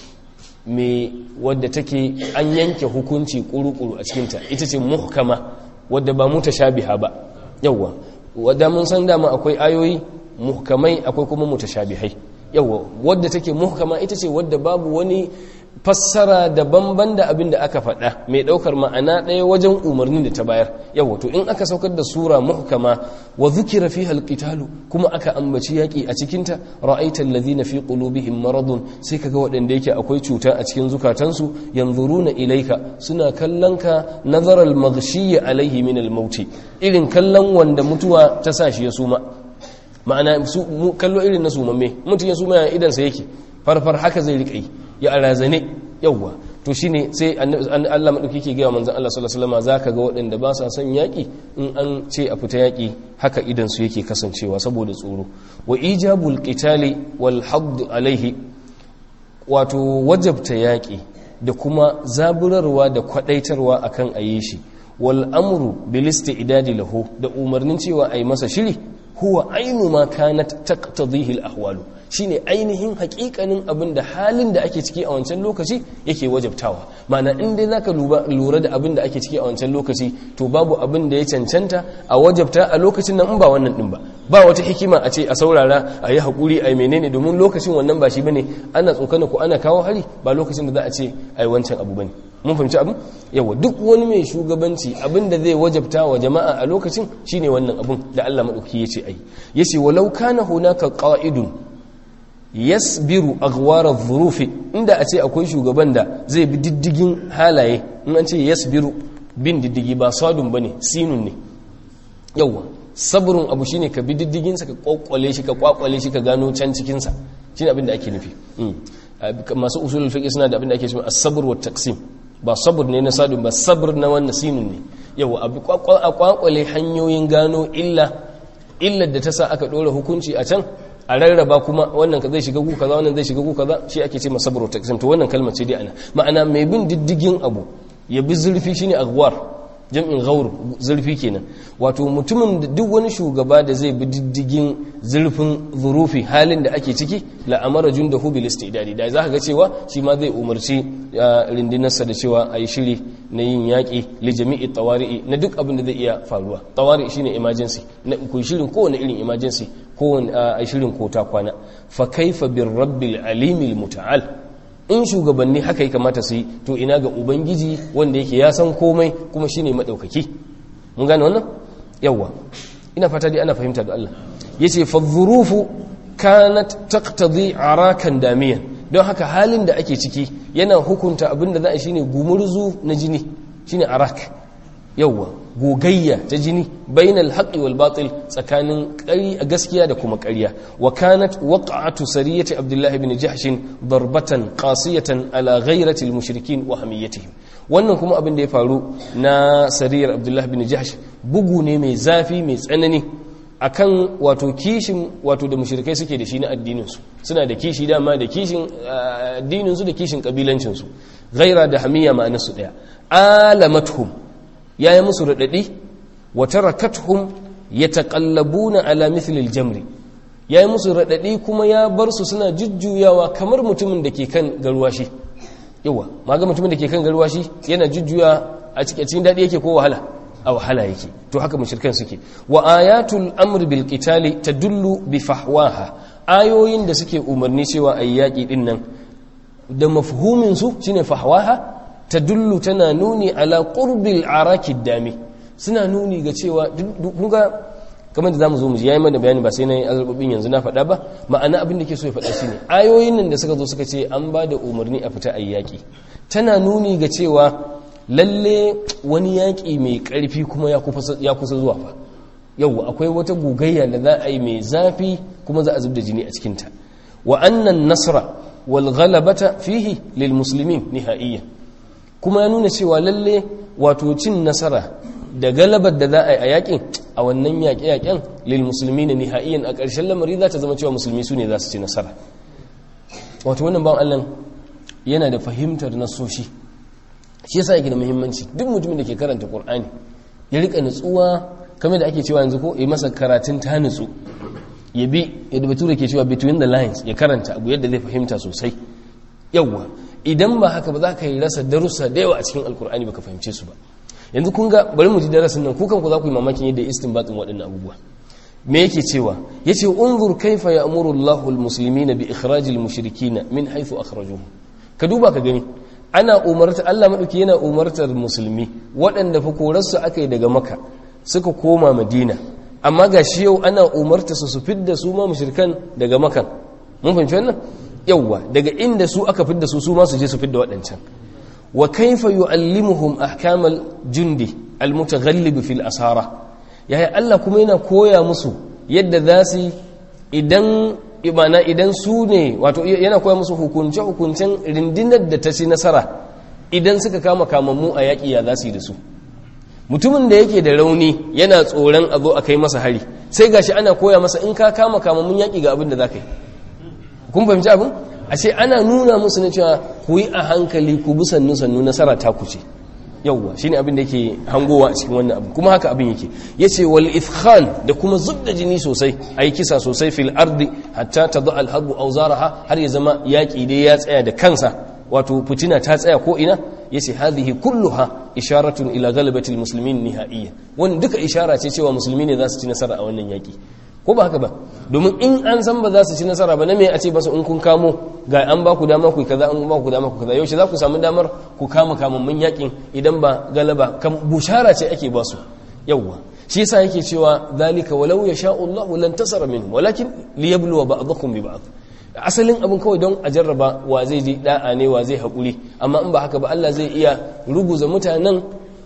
me wadda take an yanke hukunci kuru-kuru a cikin ta ita ce muhkama wadda ba mutashabiha ba yawwa wadda mun san dama akwai ayoyi muhkamai akwai kuma mutashabihai yawa wadda take muhkama ita ce wadda babu wani fassara daban-ban da abin da aka faɗa mai ɗaukar ma'ana ɗaya wajen umarnin da ta bayar yawa to in aka saukar da sura muhkama wa dhukira fiha alqitalu kuma aka ambaci yaki a cikin ta ra'aita alladhina fi qulubihim maradun sai kaga waɗanda yake akwai cuta a cikin zukatansu yanzuruna ilaika suna kallon ka nazara al-maghshi alaihi min al-maut irin kallon wanda mutuwa ta sa shi ya suma ma'ana su kallo irin na sumamme mutum ya suma idan sa yake farfar haka zai rika yi ya arazane yawwa to shine sai Allah madauki ke ga manzon Allah sallallahu alaihi wasallam zaka ga waɗanda ba sa son yaki in an ce a fita yaki haka idan su yake kasancewa saboda tsoro wa ijabul qitali wal hadd alaihi wato wajabta yaki da kuma zaburarwa da kwadaitarwa akan ayi shi wal amru bil istidadi lahu da umarnin cewa ayi masa shiri huwa ainu ma kanat taqtadihi al ahwalu shine ainihin hakikanin abin da halin da ake ciki a wancan lokaci yake wajabtawa ma'ana in dai zaka lura da abin da ake ciki a wancan lokaci to babu abin da ya cancanta a wajabta a lokacin nan in ba wannan din ba ba wata hikima a ce a saurara a yi haƙuri a yi menene domin lokacin wannan ba shi bane ana tsokana ko ana kawo hari ba lokacin da za a ce a yi wancan abu bane mun fahimci abin yawa duk wani mai shugabanci abin da zai wajabta wa jama'a a lokacin shine wannan abin da Allah madauki yace ai yace walau kana hunaka qa'idun yasbiru aghwara dhurufi inda a ce akwai shugaban da zai bi diddigin halaye in an ce yasbiru bin diddigi ba sadun bane sinun ne yawa sabrun abu shine ka bi diddigin sa ka kokkwale shi ka kwakwale shi ka gano can cikin sa shine abin da ake nufi masu usulul fiqh suna da abin da ake cewa as-sabr wa taqsim ba sabr ne na sadun ba sabr na wannan sinun ne yawa abu kwakwale hanyoyin gano illa illar da ta sa aka dora hukunci a can a rarraba kuma wannan zai shiga ku kaza wannan zai shiga ku kaza shi ake ce masabru taqsim to wannan kalmar ce dai ana ma'ana mai bin diddigin abu ya bi zurfi shine aghwar jam'in ghawr zurfi kenan wato mutumin da duk wani shugaba da zai bi diddigin zurfin zurufi halin da ake ciki la amara jundahu bil istidadi da zaka ga cewa shi ma zai umarci rindinarsa da cewa ayi shiri na yin yaki li jami'i tawari'i na duk abin da zai iya faruwa tawari shine emergency na ku shirin kowane irin emergency kowane a shirin kota kwana fa kaifa bir rabbil alimil muta'al in shugabanni haka ya kamata su yi to ina ga ubangiji wanda yake ya san komai kuma shine madaukaki mun gane wannan yawa ina fata dai ana fahimta da Allah yace fa dhurufu kanat taqtadi arakan damiyan don haka halin da ake ciki yana hukunta abinda za a shine gumurzu na jini shine arak yawa gogayya ta jini bainal haqqi wal batil tsakanin gaskiya da kuma ƙarya wa kanat waqa'atu sariyati abdullah ibn jahsh darbatan qasiyatan ala ghayrati al mushrikin wa hamiyatihim wannan kuma abin da ya faru na sariyar abdullah ibn jahsh bugu ne mai zafi mai tsanani akan wato kishin wato da mushrikai suke da shi na addinin su suna da kishi dama da kishin addinin su da kishin kabilancin su ghaira da hamiya ma'anar su daya alamatuhum ya yi musu raɗaɗi wata rakatuhum ya taƙallabuna ala mithlil jamri ya yi musu raɗaɗi kuma ya bar su suna jujjuyawa kamar mutumin da ke kan garwashi yawa ma ga mutumin da ke kan garwashi yana jujjuya a cikin daɗi yake ko wahala a wahala yake to haka mushrikan suke wa ayatul amr bil qitali tadullu bi fahwaha ayoyin da suke umarni cewa ayi yaki din nan da mafhumin su shine fahwaha tadullu tana nuni ala qurbil araki dami suna nuni ga cewa duka kamar da zamu zo mu ji yayin mana bayani ba sai nayi azabin yanzu na faɗa ba ma'ana abin da ke so ya faɗa shine ayoyin nan da suka zo suka ce an ba da umarni a fita ayi yaki tana nuni ga cewa lalle wani yaki mai ƙarfi kuma ya kusa ya kusa zuwa fa yau akwai wata gugayya da za a yi mai zafi kuma za a zubda jini a cikin ta wa annan nasra wal ghalabata fihi lil muslimin nihaiyan kuma ya nuna cewa lalle wato cin nasara da galabar da za a yi a yakin a wannan yaƙe-yaƙen lil musulmi na nihaiyan a ƙarshen lamari za ta zama cewa musulmi su ne za su ci nasara. Wato wannan ban Allah yana da fahimtar nasoshi, shi yasa yake da muhimmanci duk mutumin da ke karanta Qur'ani ya rika nutsuwa kamar da ake cewa yanzu ko ya masa karatun ta nutsu, ya bi yadda bature ke cewa between the lines, ya karanta abu yadda zai fahimta sosai. Yawwa idan ba haka ba za ka yi rasa darussa da yawa a cikin alkur'ani baka fahimce su ba. Yanzu kun ga bari mu ji darasin nan, ku kanku za ku yi mamakin yadda istinbatin waɗannan abubuwa. Me yake cewa? Yace unzur kaifa ya'muru Allahu al-muslimina bi ikhrajil mushrikina min haythu akhrajuhum. Ka duba ka gani ana umarta Allah madauki yana umartar musulmi waɗanda fa korarsu aka yi daga Makka suka koma Madina, amma gashi yau ana umarta su su fidda su ma mushrikan daga Makka. Mun fahimci wannan? Yawwa daga inda su aka fidda su su ma su je su fidda waɗancan. Wa kaifa yu'allimuhum ahkamal jundi al-mutaghallib fil asara. Yaya Allah kuma yana koya musu yadda za su idan imana idan su ne, wato yana koya musu hukunce hukuncen rindinar da ta ci nasara idan suka kama kamammu a yaƙi ya za su yi da su. Mutumin da yake da rauni yana tsoron a zo a kai masa hari, sai gashi ana koya masa in ka kama kamammun yaƙi ga abin da za ka yi. Kun fahimci abin? Ashe ana nuna musu na cewa ku yi a hankali, ku bi sannu sannu, nasara ta ku ce. Yawwa shine abin da yake hangowa a cikin wannan abu, kuma haka abin yake. Yace wal ifkhan da kuma zubda jini sosai, ayi kisa sosai fil ardi hatta tadha al harbu awzaraha, har ya zama yaki dai ya tsaya da kansa, wato fitina ta tsaya ko ina. Yace hadhihi kulluha isharatun ila ghalabati al muslimin nihaiyan. Wannan duka ishara ce cewa musulmi ne za su ci nasara a wannan yaki. Ko ba haka ba? Domin in an san ba za su ci nasara ba, na me a ce ba su in kun kamo ga an ba ku dama ku kaza, an ba ku dama ku kaza, yaushe za ku samu damar ku kama kamammun yakin idan ba galaba kan bushara ce ake ba su. Yawwa shi yasa yake cewa zalika walau yasha'u Allahu lan tasara minhum walakin liyabluwa ba'dakum bi ba'd. Asalin abin kawai don a jarraba wa zai ji da'a ne, wa zai haƙuri, amma in ba haka ba Allah zai iya ruguza mutanen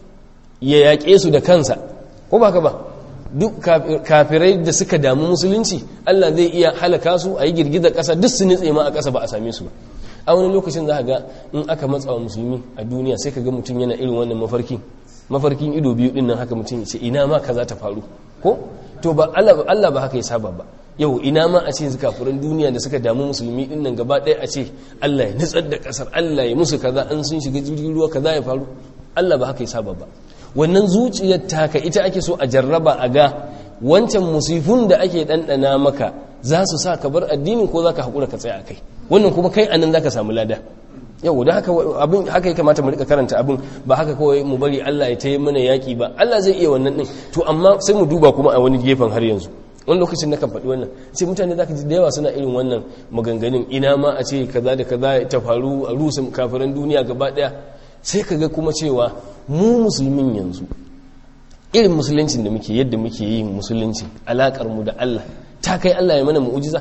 ya yaƙe su da kansa. Ko ba haka ba? Duk kafirai da suka damu musulunci Allah zai iya halaka su, a yi girgizar ƙasa duk su nitse ma a ƙasa ba a same su ba. A wani lokacin za ga in aka matsawa musulmi a duniya sai ka ga mutum yana irin wannan mafarkin mafarkin ido biyu din nan, haka mutum ya ce ina ma kaza ta faru ko to ba Allah Allah ba haka ya saba ba. Yau ina ma a ce kafirin duniya da suka damu musulmi din nan gaba ɗaya a ce Allah ya nitsar da ƙasar, Allah ya musu kaza, an sun shiga jirgin ruwa kaza ya faru. Allah ba haka ya saba ba. Wannan zuciyar taka ita ake so a jarraba a ga wancan musifun da ake ɗanɗana maka za su sa ka bar addini ko za ka haƙura ka tsaya a kai. Wannan kuma kai anan za ka samu lada. Yau da haka abin haka ya kamata mu rika karanta abin, ba haka kawai mu bari Allah ya tayi mana yaƙi ba. Allah zai iya wannan ɗin, to amma sai mu duba kuma a wani gefen har yanzu. Wani lokacin na kan faɗi wannan sai mutane za ka ji da yawa suna irin wannan maganganun, ina ma a ce kaza da kaza ta faru a rusa kafiran duniya gaba ɗaya. Sai ka ga kuma cewa mu musulmin yanzu irin musuluncin da muke, yadda muke yin musulunci, alakar mu da Allah ta kai Allah ya mana mu'ujiza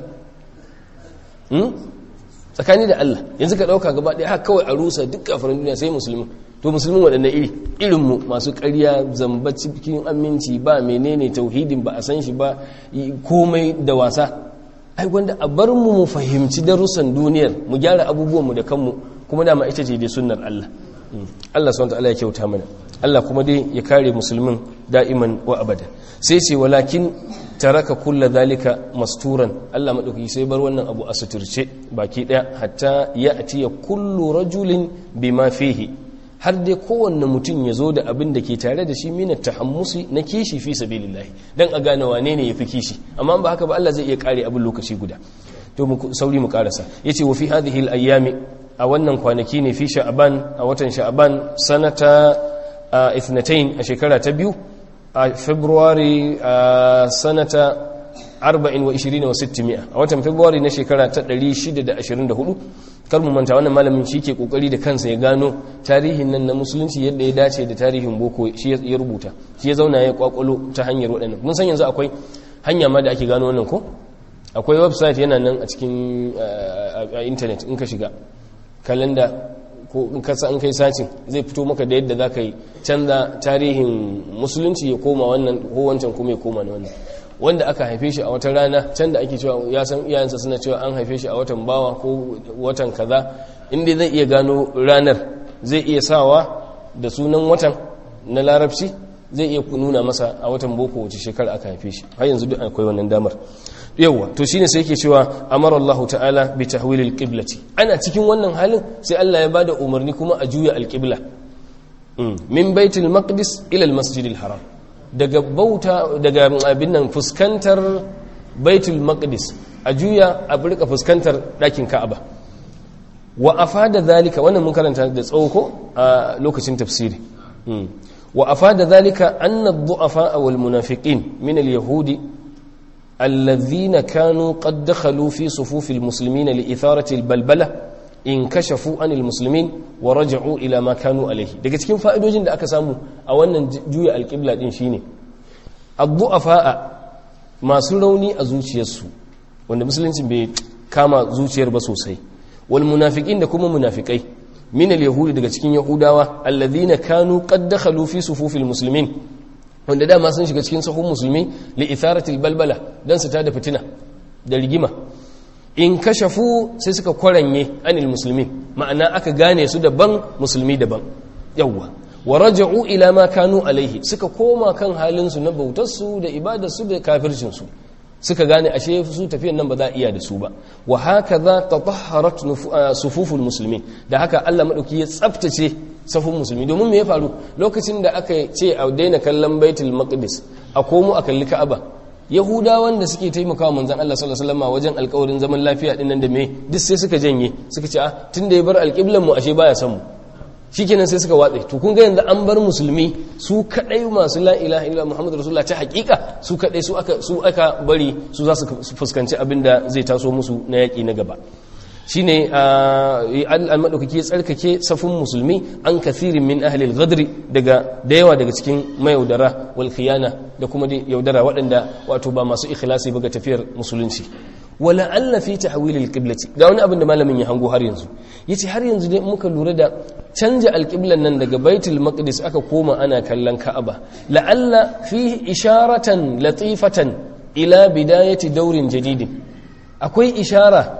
hmm? Tsakani da Allah yanzu ka dauka gaba ɗaya haka kawai a rusa duk kafirin duniya sai musulmi. To musulmin waɗanne iri? Irin mu masu ƙarya, zamba cikin aminci, ba menene tauhidin ba a san shi ba, komai da wasa. Ai wanda a bar mu mu fahimci darussan duniyar, mu gyara abubuwan mu da kanmu, kuma dama ita ce dai sunnar Allah. Allah subhanahu wa ta'ala ya kyauta mana, Allah kuma dai ya kare musulmin da'iman wa abada. Sai ce walakin taraka kulla zalika masturan, Allah madaukaki sai bar wannan abu a suturce baki daya, hatta ya'ti kullu rajulin bima fihi, har dai kowanne mutum ya zo da abin da ke tare da shi mina tahammusi na kishi fi sabilillah, dan a gane wane ne yafi kishi. Amma ba haka ba Allah zai iya kare abin lokaci guda. To mu sauri mu karasa. Yace wa fi hadhihi al-ayyami, a wannan kwanaki ne fi sha'aban, a watan sha'aban sanata ithnatain, a shekara ta biyu, a february sanata arba'in wa ishirin wa sittimia, a watan february na shekara ta ɗari shida da ashirin da hudu. Kar mu manta wannan malamin shi ke kokari da kansa ya gano tarihin nan na musulunci yadda ya dace da tarihin boko, shi ya rubuta, shi ya zauna ya kwakwalo ta hanyar waɗannan. Mun san yanzu akwai hanya ma da ake gano wannan ko akwai website yana nan a cikin a internet, in ka shiga kalanda ko in kasa an kai sacin zai fito maka da yadda za ka yi canza tarihin musulunci ya koma wannan ko wancan kuma ya koma na wannan. Wanda aka haife shi a wata rana can da ake cewa ya san iyayensa suna cewa an haife shi a watan bawa ko watan kaza, inda zai iya gano ranar zai iya sawa da sunan watan na larabci zai iya nuna masa a watan boko wace shekara aka haife shi har yanzu duk akwai wannan damar yawa to shine sai yake cewa amara Allah ta'ala bi tahwilil qiblati ana cikin wannan halin sai Allah ya bada umarni kuma a juya alqibla min baitul maqdis ila almasjidil haram daga bauta daga abin nan fuskantar baitul maqdis a juya a burka fuskantar dakin ka'aba wa afada dhalika wannan mun karanta da tsawo ko a lokacin tafsiri wa afada dhalika anna ad-du'afa wal munafiqin min al-yahudi alladhina kanu qad dakhalu fi sufuf al-muslimin li itharati al-balbala inkashafu anil muslimin wa raja'u ila ma kanu alayhi daga cikin fa'idojin da aka samu a wannan juya al-qibla din shine ad-du'afa masu rauni a zuciyarsu wanda musulunci bai kama zuciyar ba sosai wal munafiqin da kuma munafikai min al yahudi daga cikin yahudawa alladhina kanu qad dakhalu fi sufufil muslimin wanda dama sun shiga cikin sahun musulmi li itharatil balbala dan su tada fitina da rigima in kashafu sai suka kwaranye anil muslimin ma'ana aka gane su daban musulmi daban yawa wa raja'u ila ma kanu alaihi suka koma kan halin su na bautar su da ibadar su da kafircin su suka gane ashe su tafiyan nan ba za a iya da su ba wa hakaza tatahharat sufuful muslimin da haka Allah madauki ya tsaftace safun musulmi domin me ya faru lokacin da aka ce a daina kallon baitul maqdis a komo a kalli ka'aba yahudawan da suke taimakawa manzon Allah sallallahu alaihi wasallam wajen alƙawarin zaman lafiya din nan da me duk sai suka janye suka ce ah tunda ya bar alƙiblan mu ashe baya san mu shikenan sai suka watse to kun ga yanzu an bar musulmi su kadai masu la ilaha illa muhammadu rasulullah ta hakika su kadai su aka su aka bari su za su fuskanci abinda zai taso musu na yaki na gaba shine al-madaukaki ya tsarkake safin musulmi an kathirin min ahli al-ghadr daga da yawa daga cikin mayaudara wal khiyana da kuma yaudara waɗanda wato ba masu ikhlasi ba ga tafiyar musulunci wala alla fi tahwil al-qiblati ga wani abin da malamin ya hango har yanzu yace har yanzu dai muka lura da canja al-qiblan nan daga baitul maqdis aka koma ana kallon ka'aba la'alla fihi isharatan latifatan ila bidayati daurin jadidin akwai ishara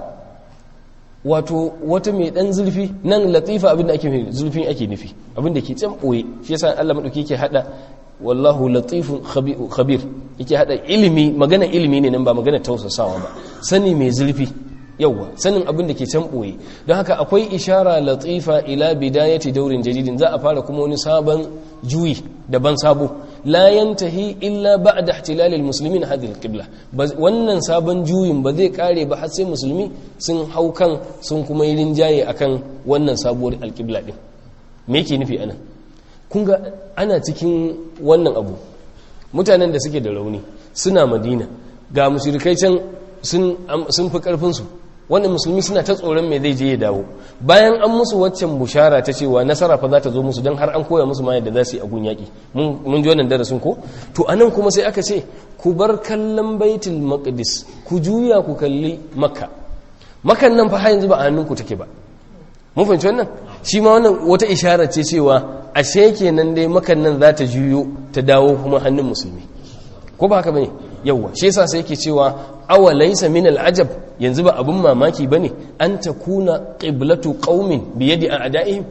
wato wata mai dan zurfi nan latifa abin da ake nufi zurfin ake nufi abin da ke can boye shi yasa Allah madauki yake hada wallahu latifun khabir yake hada ilimi magana ilimi ne nan ba magana tausasawa ba sani mai zurfi yawa sanin abin da ke can boye don haka akwai ishara latifa ila bidayati daurin jadidin za a fara kuma wani sabon juyi daban sabo la yantahi illa ba'da ihtilal almuslimin hadhihi alqibla wannan sabon juyin ba zai kare ba har sai musulmi sun hau kan sun kuma yi rinjaye akan wannan sabuwar alqibla din me yake nufi anan kun ga ana cikin wannan abu mutanen da suke da rauni suna madina ga mushrikai can sun sun fi karfin su wannan musulmi suna ta tsoron mai zai je ya dawo bayan an musu waccan bushara ta cewa nasara fa za ta zo musu don har an koya musu ma yadda za su yi a gun yaƙi mun ji wannan darasin ko to anan kuma sai aka ce ku bar kallon baitul maqdis ku juya ku kalli makka makan nan fa har yanzu ba a hannunku take ba mun fahimci wannan shi ma wannan wata ishara ce cewa ashe kenan dai makan nan za ta juyo ta dawo kuma hannun musulmi ko ba haka bane yawa shi yasa sai yake cewa awa laysa min al'ajab yanzu ba abun mamaki bane an takuna qiblatu qaumin bi yadi a'da'ihim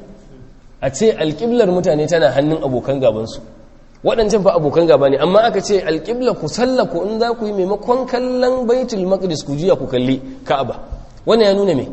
a ce alqiblar mutane tana hannun abokan gaban su waɗancan fa abokan gaba ne amma aka ce alqibla ku sallaku in za ku yi maimakon kallon baitul maqdis ku jiya ku kalli ka'aba wannan ya nuna me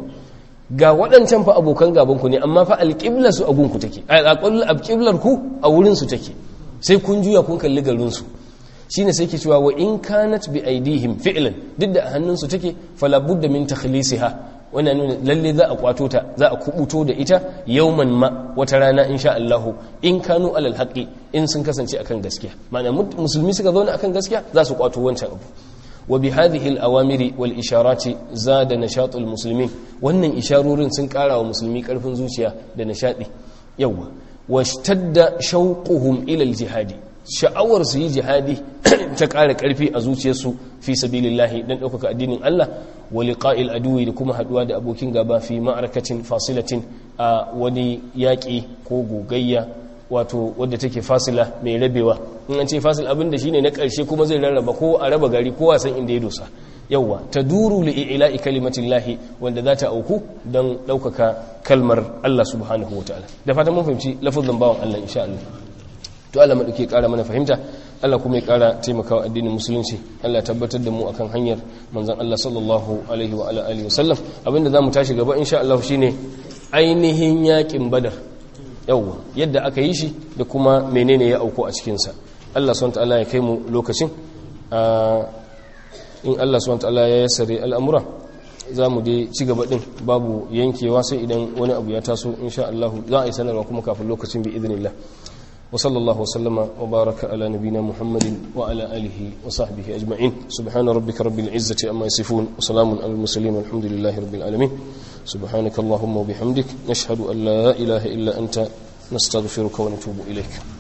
ga waɗancan fa abokan gaban ku ne amma fa alqibla su a gunku take alqiblar ku a wurin su take sai kun juya kun kalli garin su shine sai ke cewa wa in kanat bi aidihim fi'lan duk da hannunsu take fala budda min takhlisiha wannan nuna lalle za a kwato ta za a kubuto da ita yawman ma wata rana insha Allah in kanu alal haqi in sun kasance akan gaskiya ma'ana musulmi suka zauna akan gaskiya za su kwato wancan abu wa bi hadhihi al awamiri wal isharati zada nashatul muslimin wannan isharorin sun kara wa musulmi karfin zuciya da nishadi yawa washtadda shauquhum ila al jihadi sha'awar su yi jihadi ta ƙara ƙarfi a zuciyarsu fi sabilillahi dan ɗaukaka addinin Allah wa liqa'il aduwi da kuma haɗuwa da abokin gaba fi ma'arakatin fasilatin a wani yaƙi ko gogayya wato wadda take fasila mai rabewa in an ce fasil abinda shine na ƙarshe kuma zai rarraba ko a raba gari ko wasan inda ya dosa yawwa taduru li ila'i kalimatillahi wanda za ta auku don ɗaukaka kalmar Allah subhanahu wataala da fatan mun fahimci lafazin bawan Allah insha Allah to Allah madauke ƙara mana fahimta, Allah kuma ya ƙara taimakawa addinin musulunci, Allah tabbatar da mu akan hanyar manzon Allah sallallahu alaihi wa ala alihi wasallam. Abinda zamu tashi gaba insha Allah shine ainihin yakin Badar, yawa yadda aka yi shi da kuma menene ya auko a cikin sa. Allah subhanahu wa ta'ala ya kai mu lokacin, in Allah subhanahu wa ta'ala ya yassare al'amura za mu dai ci gaba din babu yankewa, sai idan wani abu ya taso insha Allah za a yi sanarwa kuma kafin lokacin bi idnillah. وصلى الله وسلم وبارك على نبينا محمد وعلى آله وصحبه أجمعين. سبحان ربك رب العزة أما يصفون وسلام على المرسلين والحمد لله رب العالمين. سبحانك اللهم وبحمدك نشهد أن لا إله إلا أنت نستغفرك ونتوب إليك.